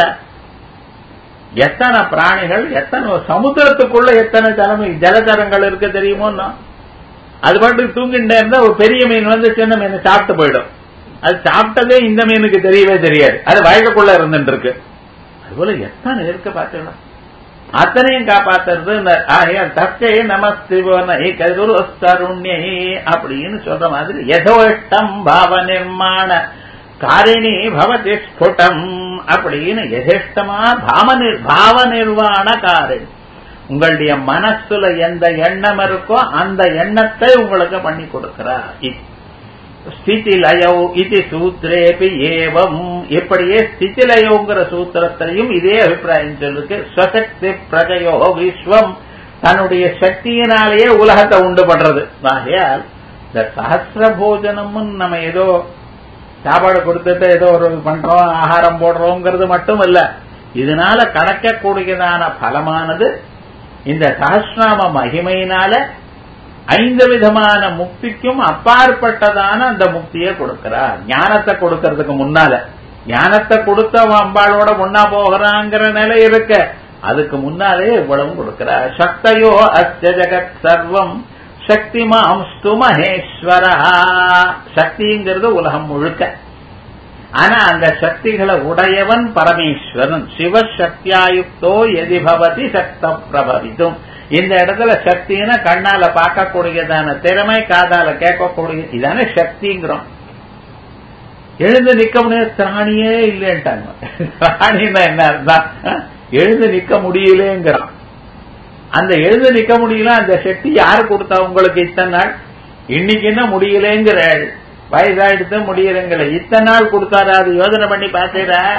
எத்தனை பிராணிகள், எத்தனை சமுத்திரத்துக்குள்ள எத்தனை ஜலச்சரங்கள் இருக்கு தெரியுமோ? அது பாட்டுக்கு தூங்கிட்டே இருந்தா ஒரு பெரிய மீன் சின்ன மீன் சாப்பிட்டு போயிடும். அது சாப்பிட்டதே இந்த மீனுக்கு தெரியவே தெரியாது, அது வயலுக்குள்ள இருந்துட்டு இருக்கு. அதுபோல எத்தனை இருக்கு பாத்தீங்களா? அத்தனையும் காப்பாத்துறது தற்கை நமஸ்திவனை கருணை அப்படின்னு சொல்ற மாதிரி யதோஷ்டம் பாவ நிர்மாண காரிணி பவதி ஸ்புடம் அப்படின்னு யதேஷ்டமா பாவ நிர்வாண காரணி. உங்களுடைய மனசுல எந்த எண்ணம் இருக்கோ அந்த எண்ணத்தை உங்களுக்கு பண்ணி கொடுக்கிறார். ஸ்திதிலயோ இது சூத்ரேபி ஏவம். எப்படியே ஸ்திதிலயோங்கிற சூத்திரத்திலையும் இதே அபிப்பிராயம் சொல்லிருக்கு. ஸ்வசக்தி பிரஜயோ விஸ்வம். தன்னுடைய சக்தியினாலேயே உலகத்தை உண்டு பண்றது. ஆகையால் இந்த சஹஸ்ர போஜனமும் நம்ம ஏதோ சாப்பாடு கொடுத்துட்டு ஏதோ ஒரு பண்றோம், ஆகாரம் போடுறோங்கிறது மட்டும் இல்ல. இதனால கிடைக்கக்கூடியதான பலமானது இந்த சஹஸ்ரநாம மகிமையினால 5 விதமான முக்திக்கும் அப்பாற்பட்டதான அந்த முக்தியை கொடுக்கிறார். ஞானத்தை கொடுக்கறதுக்கு முன்னால, ஞானத்தை கொடுத்த அம்பாளோட ஒன்னா போகிறாங்கிற நிலை இருக்க, அதுக்கு முன்னாலே இவ்வளவு கொடுக்கிறார். சக்தையோ அஸ்ய ஜகத் சர்வம் சக்திமாம்ஸ்து மகேஸ்வரா. சக்திங்கிறது உலகம் முழுக்க. ஆனா அந்த சக்திகளை உடையவன் பரமேஸ்வரன். சிவசக்தியாயுக்தோ எதி பவதி சக்த பிரபவிதும். இந்த இடத்துல சக்தினா கண்ணால பார்க்கக்கூடியதான திறமை, காதால கேட்கக்கூடிய இதான சக்திங்கிறோம். எழுந்து நிக்க முடியாது, திராணியே இல்லைன்ட்டாங்க. திராணின்னா என்ன அர்த்தம்? எழுந்து நிக்க முடியலங்கிறான். அந்த எழுந்து நிக்க முடியல, அந்த சக்தி யாரு கொடுத்தா உங்களுக்கு? இத்தனை நாள் இன்னைக்கு என்ன முடியலங்கிற, வயசாயிடுத்து முடியலங்கிற, இத்தனை நாள் கொடுத்தாரா? அது யோசனை பண்ணி பார்த்தீரா?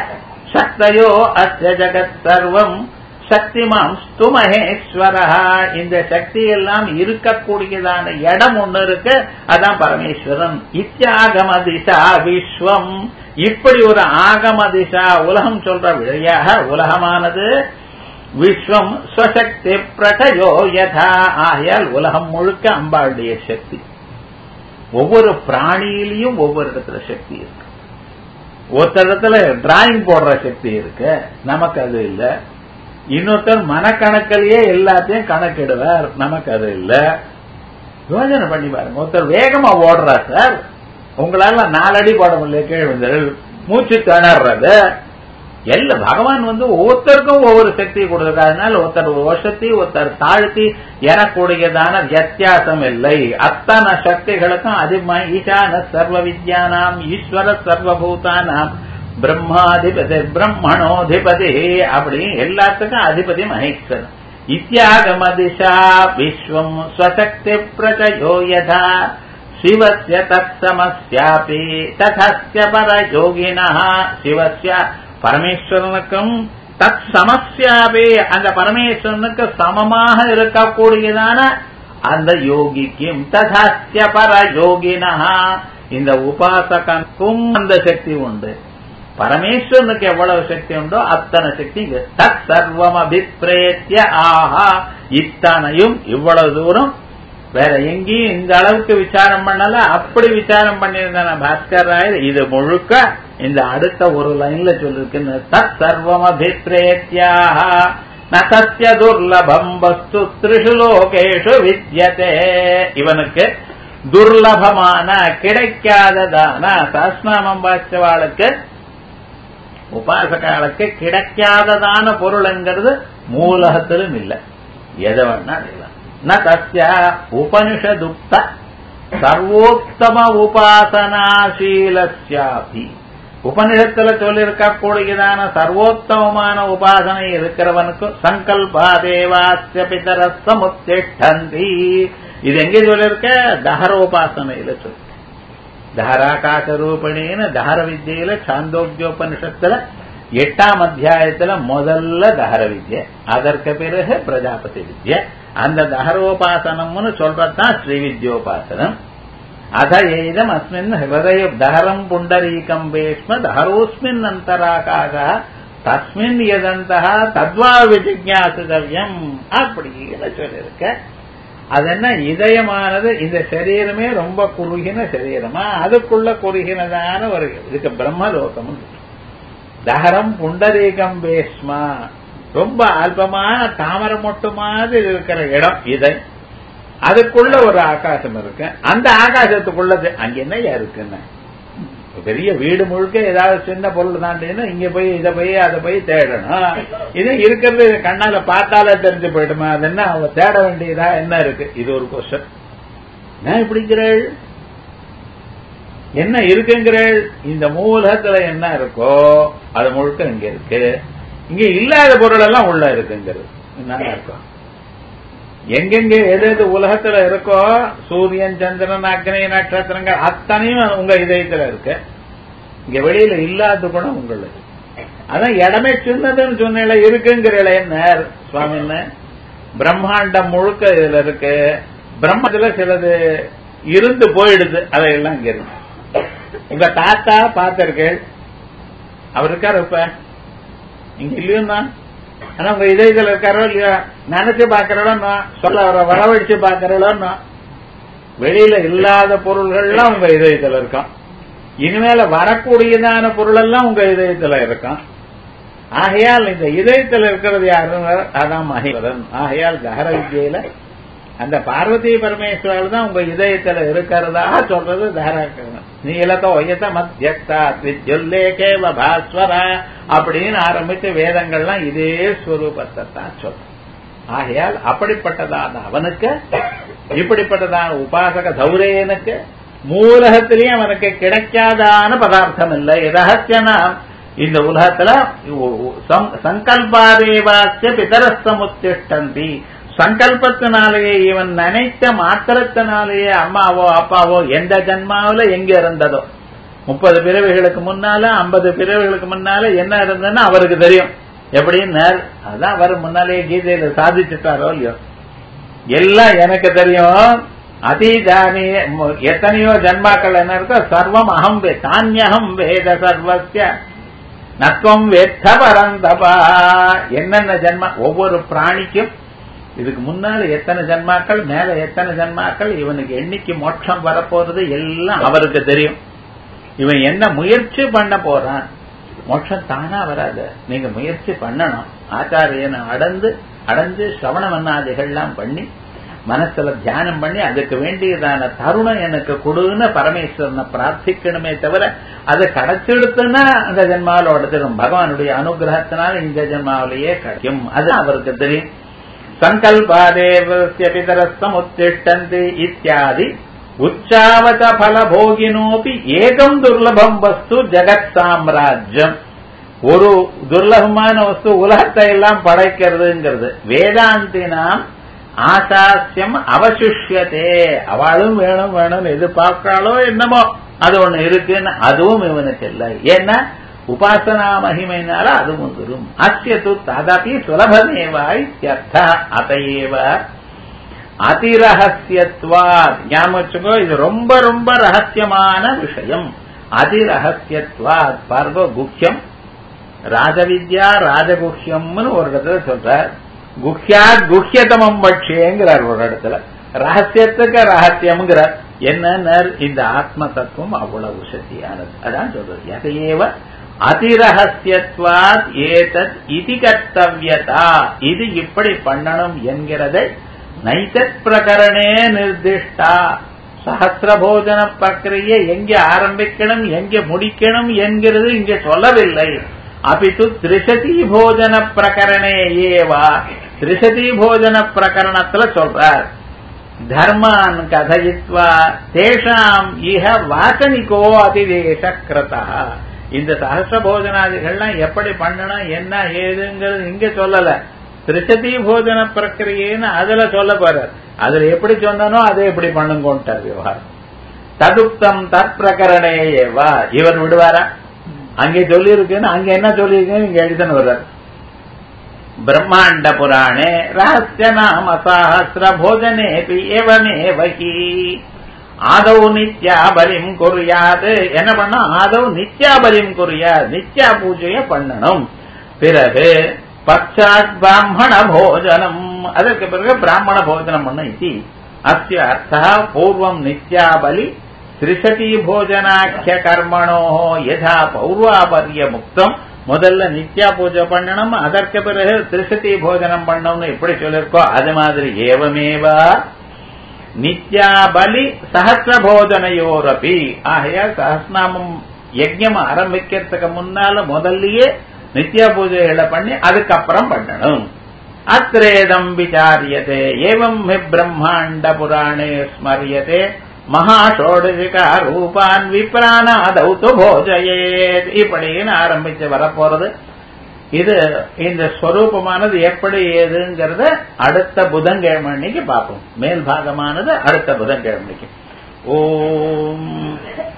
சக்தயோ அஸ்ய ஜகத் சர்வம் சக்திமாம் ஸ்து மகேஸ்வரா. இந்த சக்தி எல்லாம் இருக்கக்கூடியதான இடம் ஒண்ணு இருக்கு, அதான் பரமேஸ்வரன். இத்தியாகம திசா விஸ்வம். இப்படி ஒரு ஆகம திசா உலகம் சொல்ற வழியாக உலகமானது விஸ்வம் ஸ்வசக்தி பிரடயோ யதா. ஆகையால் உலகம் முழுக்க அம்பாளுடைய சக்தி. ஒவ்வொரு பிராணியிலையும் ஒவ்வொரு இடத்துல சக்தி இருக்கு. ஒருத்தர் இடத்துல டிராயிங் போடுற சக்தி இருக்கு, நமக்கு அது இல்ல. இன்னொருத்தர் மனக்கணக்கிலேயே எல்லாத்தையும் கணக்கிடுவார், நமக்கு அது இல்ல. யோசனை பண்ணி பாருங்க. ஒருத்தர் வேகமா ஓடுறார் சார், உங்களால 4 அடி போட முடியல, கீழ் வந்து மூச்சு திணறது. எல்லாம் பகவான் ஒவ்வொருத்தருக்கும் ஒவ்வொரு சக்தி கொடுத்திருக்காரு. அதனால ஒருத்தர் வசத்தி ஒருத்தர் தாழ்த்தி எனக்கூடியதான வித்தியாசம் இல்லை. அத்தனை சக்திகளுக்கும் அதிகமா ஈசான சர்வ வித்யானாம் ஈஸ்வர சர்வபூதானாம் பிரம்மாதிபதி பிரம்மணோதிபதி, அப்படி எல்லாத்துக்கும் அதிபதி மகேஸ்வரன். இத்தியாகம திசா விஸ்வம் ஸ்வசக்தி பிரஜயோ யதா சிவஸ்ய தத்சமஸ்யாபி ததஸ்ய பரயோகினஹ. சிவஸ்ய பரமேஸ்வரனுக்கும் தத் சமஸ்யாபி அந்த பரமேஸ்வரனுக்கு சமமாக இருக்கக்கூடியதான அந்த யோகிக்கும் ததஸ்ய பரயோகினஹ இந்த உபாசகனுக்கும் அந்த சக்தி உண்டு. பரமேஸ்வரனுக்கு எவ்வளவு சக்தி உண்டோ அத்தனை சக்தி தத் சர்வம் அபிப்ரேத்ய ஆஹா. இத்தனையும் இவ்வளவு தூரம் வேற எங்கேயும் இந்த அளவுக்கு விசாரம் பண்ணல. அப்படி விசாரம் பண்ணியிருந்த பாஸ்கர் ராயர் இது முழுக்க இந்த அடுத்த ஒரு லைன்ல சொல்லிருக்கு. தத் சர்வம் அபிப்ரேத்யாக நசத்ய துர்லபம் வஸ்து த்ரிஷு லோகேஷு வித்யதே. இவனுக்கு துர்லபமான கிடைக்காததான சஹஸ்ரநாமம் வாச்சவாளுக்கு உபாசகாளுக்கு கிடைக்காததான பொருள்ங்கிறது மூலகத்திலும் இல்லை. எதை வேணா அடையலாம். ந தஸ்ய உபனிஷதுக்த சர்வோத்தம உபாசனாசீலஸ்யாபி. உபனிஷத்துல சொல்லியிருக்கக்கூடியதான சர்வோத்தமமான உபாசனை இருக்கிறவனுக்கு சங்கல்பாதேவாஸ்ய பிதர சமுத்திஷ்டந்தி. இது எங்கே சொல்லியிருக்க? தஹரோபாசனையில சொல்லி தஹராகாச ரூபிணின்னு தஹர வித்யில சாந்தோக்கியோபனிஷத்துல 8ஆம் அத்தியாயத்துல முதல்ல தஹர வித்யை, அதற்கு பிறகு பிரஜாபதி வித்யை. அந்த தஹரோபாசனம்னு சொல்றதுதான் ஸ்ரீவித்யோபாசனம். அத ஏதம் அஸ்மின் ஹிருதய தஹரம் புண்டரீகம் வேஷ்ம தஹரோஸ்மின் அந்தராகாச தஸ்மின் யதந்தஹ தத்வா விஜிக்ஞாசிதவ்யம் அப்படின்னு சொல்லியிருக்க. அது என்ன? இதயமானது இந்த சரீரமே ரொம்ப குறுகின சரீரமா, அதுக்குள்ள குறுகினதான ஒரு இதுக்கு பிரம்மலோகம். தஹரம் புண்டரீகம் வேஷ்மா ரொம்ப அல்பமான தாமரை மொட்டு மாதிரி இருக்கிற இடம் இதை. அதுக்குள்ள ஒரு ஆகாசம் இருக்கு. அந்த ஆகாசத்துக்குள்ளது அங்க என்னையா இருக்குன்னு பெரிய வீடு முழுக்க ஏதாவது சின்ன பொருள் தாண்டினா இங்க போய் இதை போய் அதை போய் தேடணும். இது இருக்கிறது கண்ணால பார்த்தாலே தெரிஞ்சு போயிடுமா? அது என்ன அவங்க தேட வேண்டியதா என்ன இருக்கு? இது ஒரு கொஸ்டின். நான் இப்படிங்கிறேள் என்ன இருக்குங்கிறேள்? இந்த மூலத்துல என்ன இருக்கோ அது முழுக்க இங்க இருக்கு. இங்க இல்லாத பொருள் எல்லாம் உள்ள இருக்குங்கிறது என்ன இருக்கும்? எங்கெங்க எது எது உலகத்துல இருக்கோ சூரியன் சந்திரன் அக்னி நட்சத்திரங்கள் அத்தனையும் உங்க இதயத்துல இருக்கு. இங்க வெளியில இல்லாத கூட உங்களுக்கு. அதான் இடமே சின்னதுன்னு சொன்ன இருக்குங்கிற என்ன சுவாமின்னு? பிரம்மாண்டம் முழுக்க இதுல இருக்கு. பிரம்மத்துல சிலது இருந்து போயிடுது, அதையெல்லாம் இங்க இருக்கு. உங்க தாத்தா பார்த்திருக்கேள், அவர் இருக்காரு இப்ப இங்க இல்லையும் தான். ஆனா உங்க இதயத்துல இருக்காரோ இல்லையா? நினைச்சு பாக்கிறோம், சொல்ல அவரை வரவழைச்சு பாக்கிறோம். வெளியில இல்லாத பொருள்கள்லாம் உங்க இதயத்துல இருக்கான். இனிமேல வரக்கூடியதான பொருள் எல்லாம் உங்க இதயத்துல இருக்கான். ஆகையால் இந்த இதயத்துல இருக்கிறது யாருன்னு அதான் மகேஸ்வரன். ஆகையால் தஹர வித்யில அந்த பார்வதி பரமேஸ்வரர் தான் உங்க இதயத்துல இருக்கிறதா சொல்றது தஹராக்கரணம். நீலதோ ஒயத மத்தியஸ்தா வித்யுல்லேகேவ பாஸ்வர அப்படின்னு ஆரம்பிச்சு வேதங்கள்லாம் இதே ஸ்வரூபத்தை தான் சொல்ற. ஆகையால் அப்படிப்பட்டதான அவனுக்கு இப்படிப்பட்டதான உபாசக தௌரேனுக்கு மூலகத்திலேயே அவனுக்கு கிடைக்காதான பதார்த்தம் இல்லை. ரகசியனா இந்த உலகத்துல சங்கல்பாதேவாஸ்ய பிதரஸ்தமுத்திஷ்டந்தி. சங்கல்பத்தினாலேயே இவன் நினைத்த மாத்திரத்தினாலேயே அம்மாவோ அப்பாவோ எந்த ஜன்மாவில எங்க இருந்ததோ 30 பிறவைகளுக்கு முன்னால 50 பிறவைகளுக்கு முன்னால என்ன இருந்ததுன்னு அவருக்கு தெரியும். எப்படின்னு அதான் அவர் முன்னாலேயே கீதையில சாதிச்சுட்டாரோ இல்லையோ, எல்லாம் எனக்கு தெரியும். அதீதானி எத்தனையோ ஜன்மாக்கள் என்ன இருக்கோ சர்வம் அகம் தானியகம் வேத சர்வஸ்ய நத்வம் வேத்த பரந்தபா. என்னென்ன ஜன்மா ஒவ்வொரு பிராணிக்கும் இதுக்கு முன்னால எத்தனை ஜன்மாக்கள், மேல எத்தனை ஜன்மாக்கள், இவனுக்கு என்னைக்கு மோட்சம் வரப்போறது எல்லாம் அவருக்கு தெரியும். இவன் என்ன முயற்சி பண்ண போறான், மோட்சம் தானா வராது, நீங்க முயற்சி பண்ணணும். ஆச்சாரியனை அடைஞ்சு சிரவண மன்னாதிகள்லாம் பண்ணி மனசுல தியானம் பண்ணி அதுக்கு வேண்டியதான தருணம் எனக்கு கொடுன்னு பரமேஸ்வரனை பிரார்த்திக்கணுமே தவிர அது கிடைச்சிடுத்துன்னா அந்த ஜென்மாவில் எடுத்துடும். பகவானுடைய அனுகிரகத்தினால இந்த ஜென்மாவிலேயே கிடைக்கும், அது அவருக்கு தெரியும். சங்கல்பாதேவஸ்ய பிதரஸ்தம் உத்திஷ்டந்தி இத்தியாதி உச்சாவத பலபோகினோபி ஏகம் துர்லபம் வஸ்து ஜெகத் சாம்ராஜ்யம். ஒரு துர்லபமான வஸ்து உலகத்தை எல்லாம் படைக்கிறதுங்கிறது. வேதாந்தினாம் ஆசாஸ்யம் அவசிஷ்யத்தே. அவளும் வேணும் வேணும்னு எதிர்பார்க்கிறாளோ என்னமோ அது ஒண்ணு இருக்குன்னு அதுவும் இவனுக்கு இல்லை. ஏன்னா உபாசனா மகிமையினால அதுவும் வந்துடும். அஸ்யது ததபி சுலபமேவா இத்யர்த்தா. அதையேவ அதிரகசியத்வாத். ஞாபகம் வச்சுக்கோ, இது ரொம்ப ரொம்ப ரகசியமான விஷயம். அதிரகசியத்வாத். பார்வ குஹ்யம் ராஜவித்யா ராஜகுஹ்யம்னு ஒரு இடத்துல சொல்றார். குஹ்யாத் குஹ்யதமம் பட்சேங்கிறார் ஒரு இடத்துல. ரகசியத்துக்கு ரகசியம்ங்கிறார். என்ன இந்த ஆத்ம தத்துவம் அவ்வளவு சக்தியானது. அதான் சொல்றது. எதையேவ அதிரகசியத்வாத் ஏதத் இதி கர்த்தவ்யதா. இது இப்படி பண்ணணும் என்கிறதை நைதத் பிரகரணே நிர்திஷ்டா. சஹஸ்ர போஜன பிரக்கிரியை எங்கே ஆரம்பிக்கணும் எங்கே முடிக்கணும் என்கிறது இங்கே சொல்லவில்லை. அபித்து திரிசதி போஜன பிரகரணே ஏவா. திரிசதி போஜன பிரகரணத்துல சொல்றார். தர்மான் கதயித்வா தேஷாம் இஹ வாசனிகோ அதிதேச கிருதா. இந்த சஹஸ்ர போஜனாதிகள்லாம் எப்படி பண்ணணும் என்ன ஏதுங்கிறது இங்க சொல்லல. திரிசதி போஜன பிரக்கிரியேன்னு அதுல சொல்ல போறார். அதுல எப்படி சொன்னனோ அதை எப்படி பண்ணுங்கோன்ட்டார் விவகாரம். ததுப்தம் தத் பிரகரணே ஏவா. இவர் விடுவாரா? அங்கே சொல்லி இருக்குன்னு அங்க என்ன சொல்லியிருக்குன்னு இங்க எழுதன்னு வர்றார். பிரம்மாண்ட புராணே ரகசிய நாம சஹஸ்ர போஜனே ஏவமேவஹி ஆதவ் நித்யாபலிம் குறியாது. என்ன பண்ண? ஆதவ் நித்யாபலிம் குறியாது. நித்யா பூஜையை பண்ணணும். பிறகு பச்சாத் பிராமண போஜனம். அதற்கு பிறகு பிராமண போஜனம் பண்ண. இது அஸ்ய அர்த்தா பூர்வம் நித்யாபலி திரிசதி போஜனாக்கிய கர்மணோ யதா பௌர்வாபர்ய முக்தம். முதல்ல நித்யா பூஜை பண்ணணும், அதற்கு பிறகு திரிசதி போஜனம் பண்ணணும்னு எப்படி சொல்லிருக்கோ அது மாதிரி ஏவமேவா நித்யாபலி சஹஸ்ர போஜனையோரபி. ஆகையா சஹஸ்ரநாமம் யஜ்ஞம் ஆரம்பிக்கிறதுக்கு முன்னால முதல்லயே நித்யா பூஜைகளை பண்ணி அதுக்கப்புறம் பண்ணணும். அத்ரேதம் விசாரியதே ஏவம் ஹி பிரம்மாண்ட புராணே ஸ்மரியதே மகாஷோடசிகா ரூபான் விப்ரானாதௌது போஜயேத். இப்படின்னு ஆரம்பிச்சு வரப்போறது. இது இந்த ஸ்வரூபமானது எப்படி ஏதுங்கிறத அடுத்த புதன்கிழமைக்கு பார்ப்போம். மேல் பாகமானது அடுத்த புதன்கிழமைக்கு. ஓம்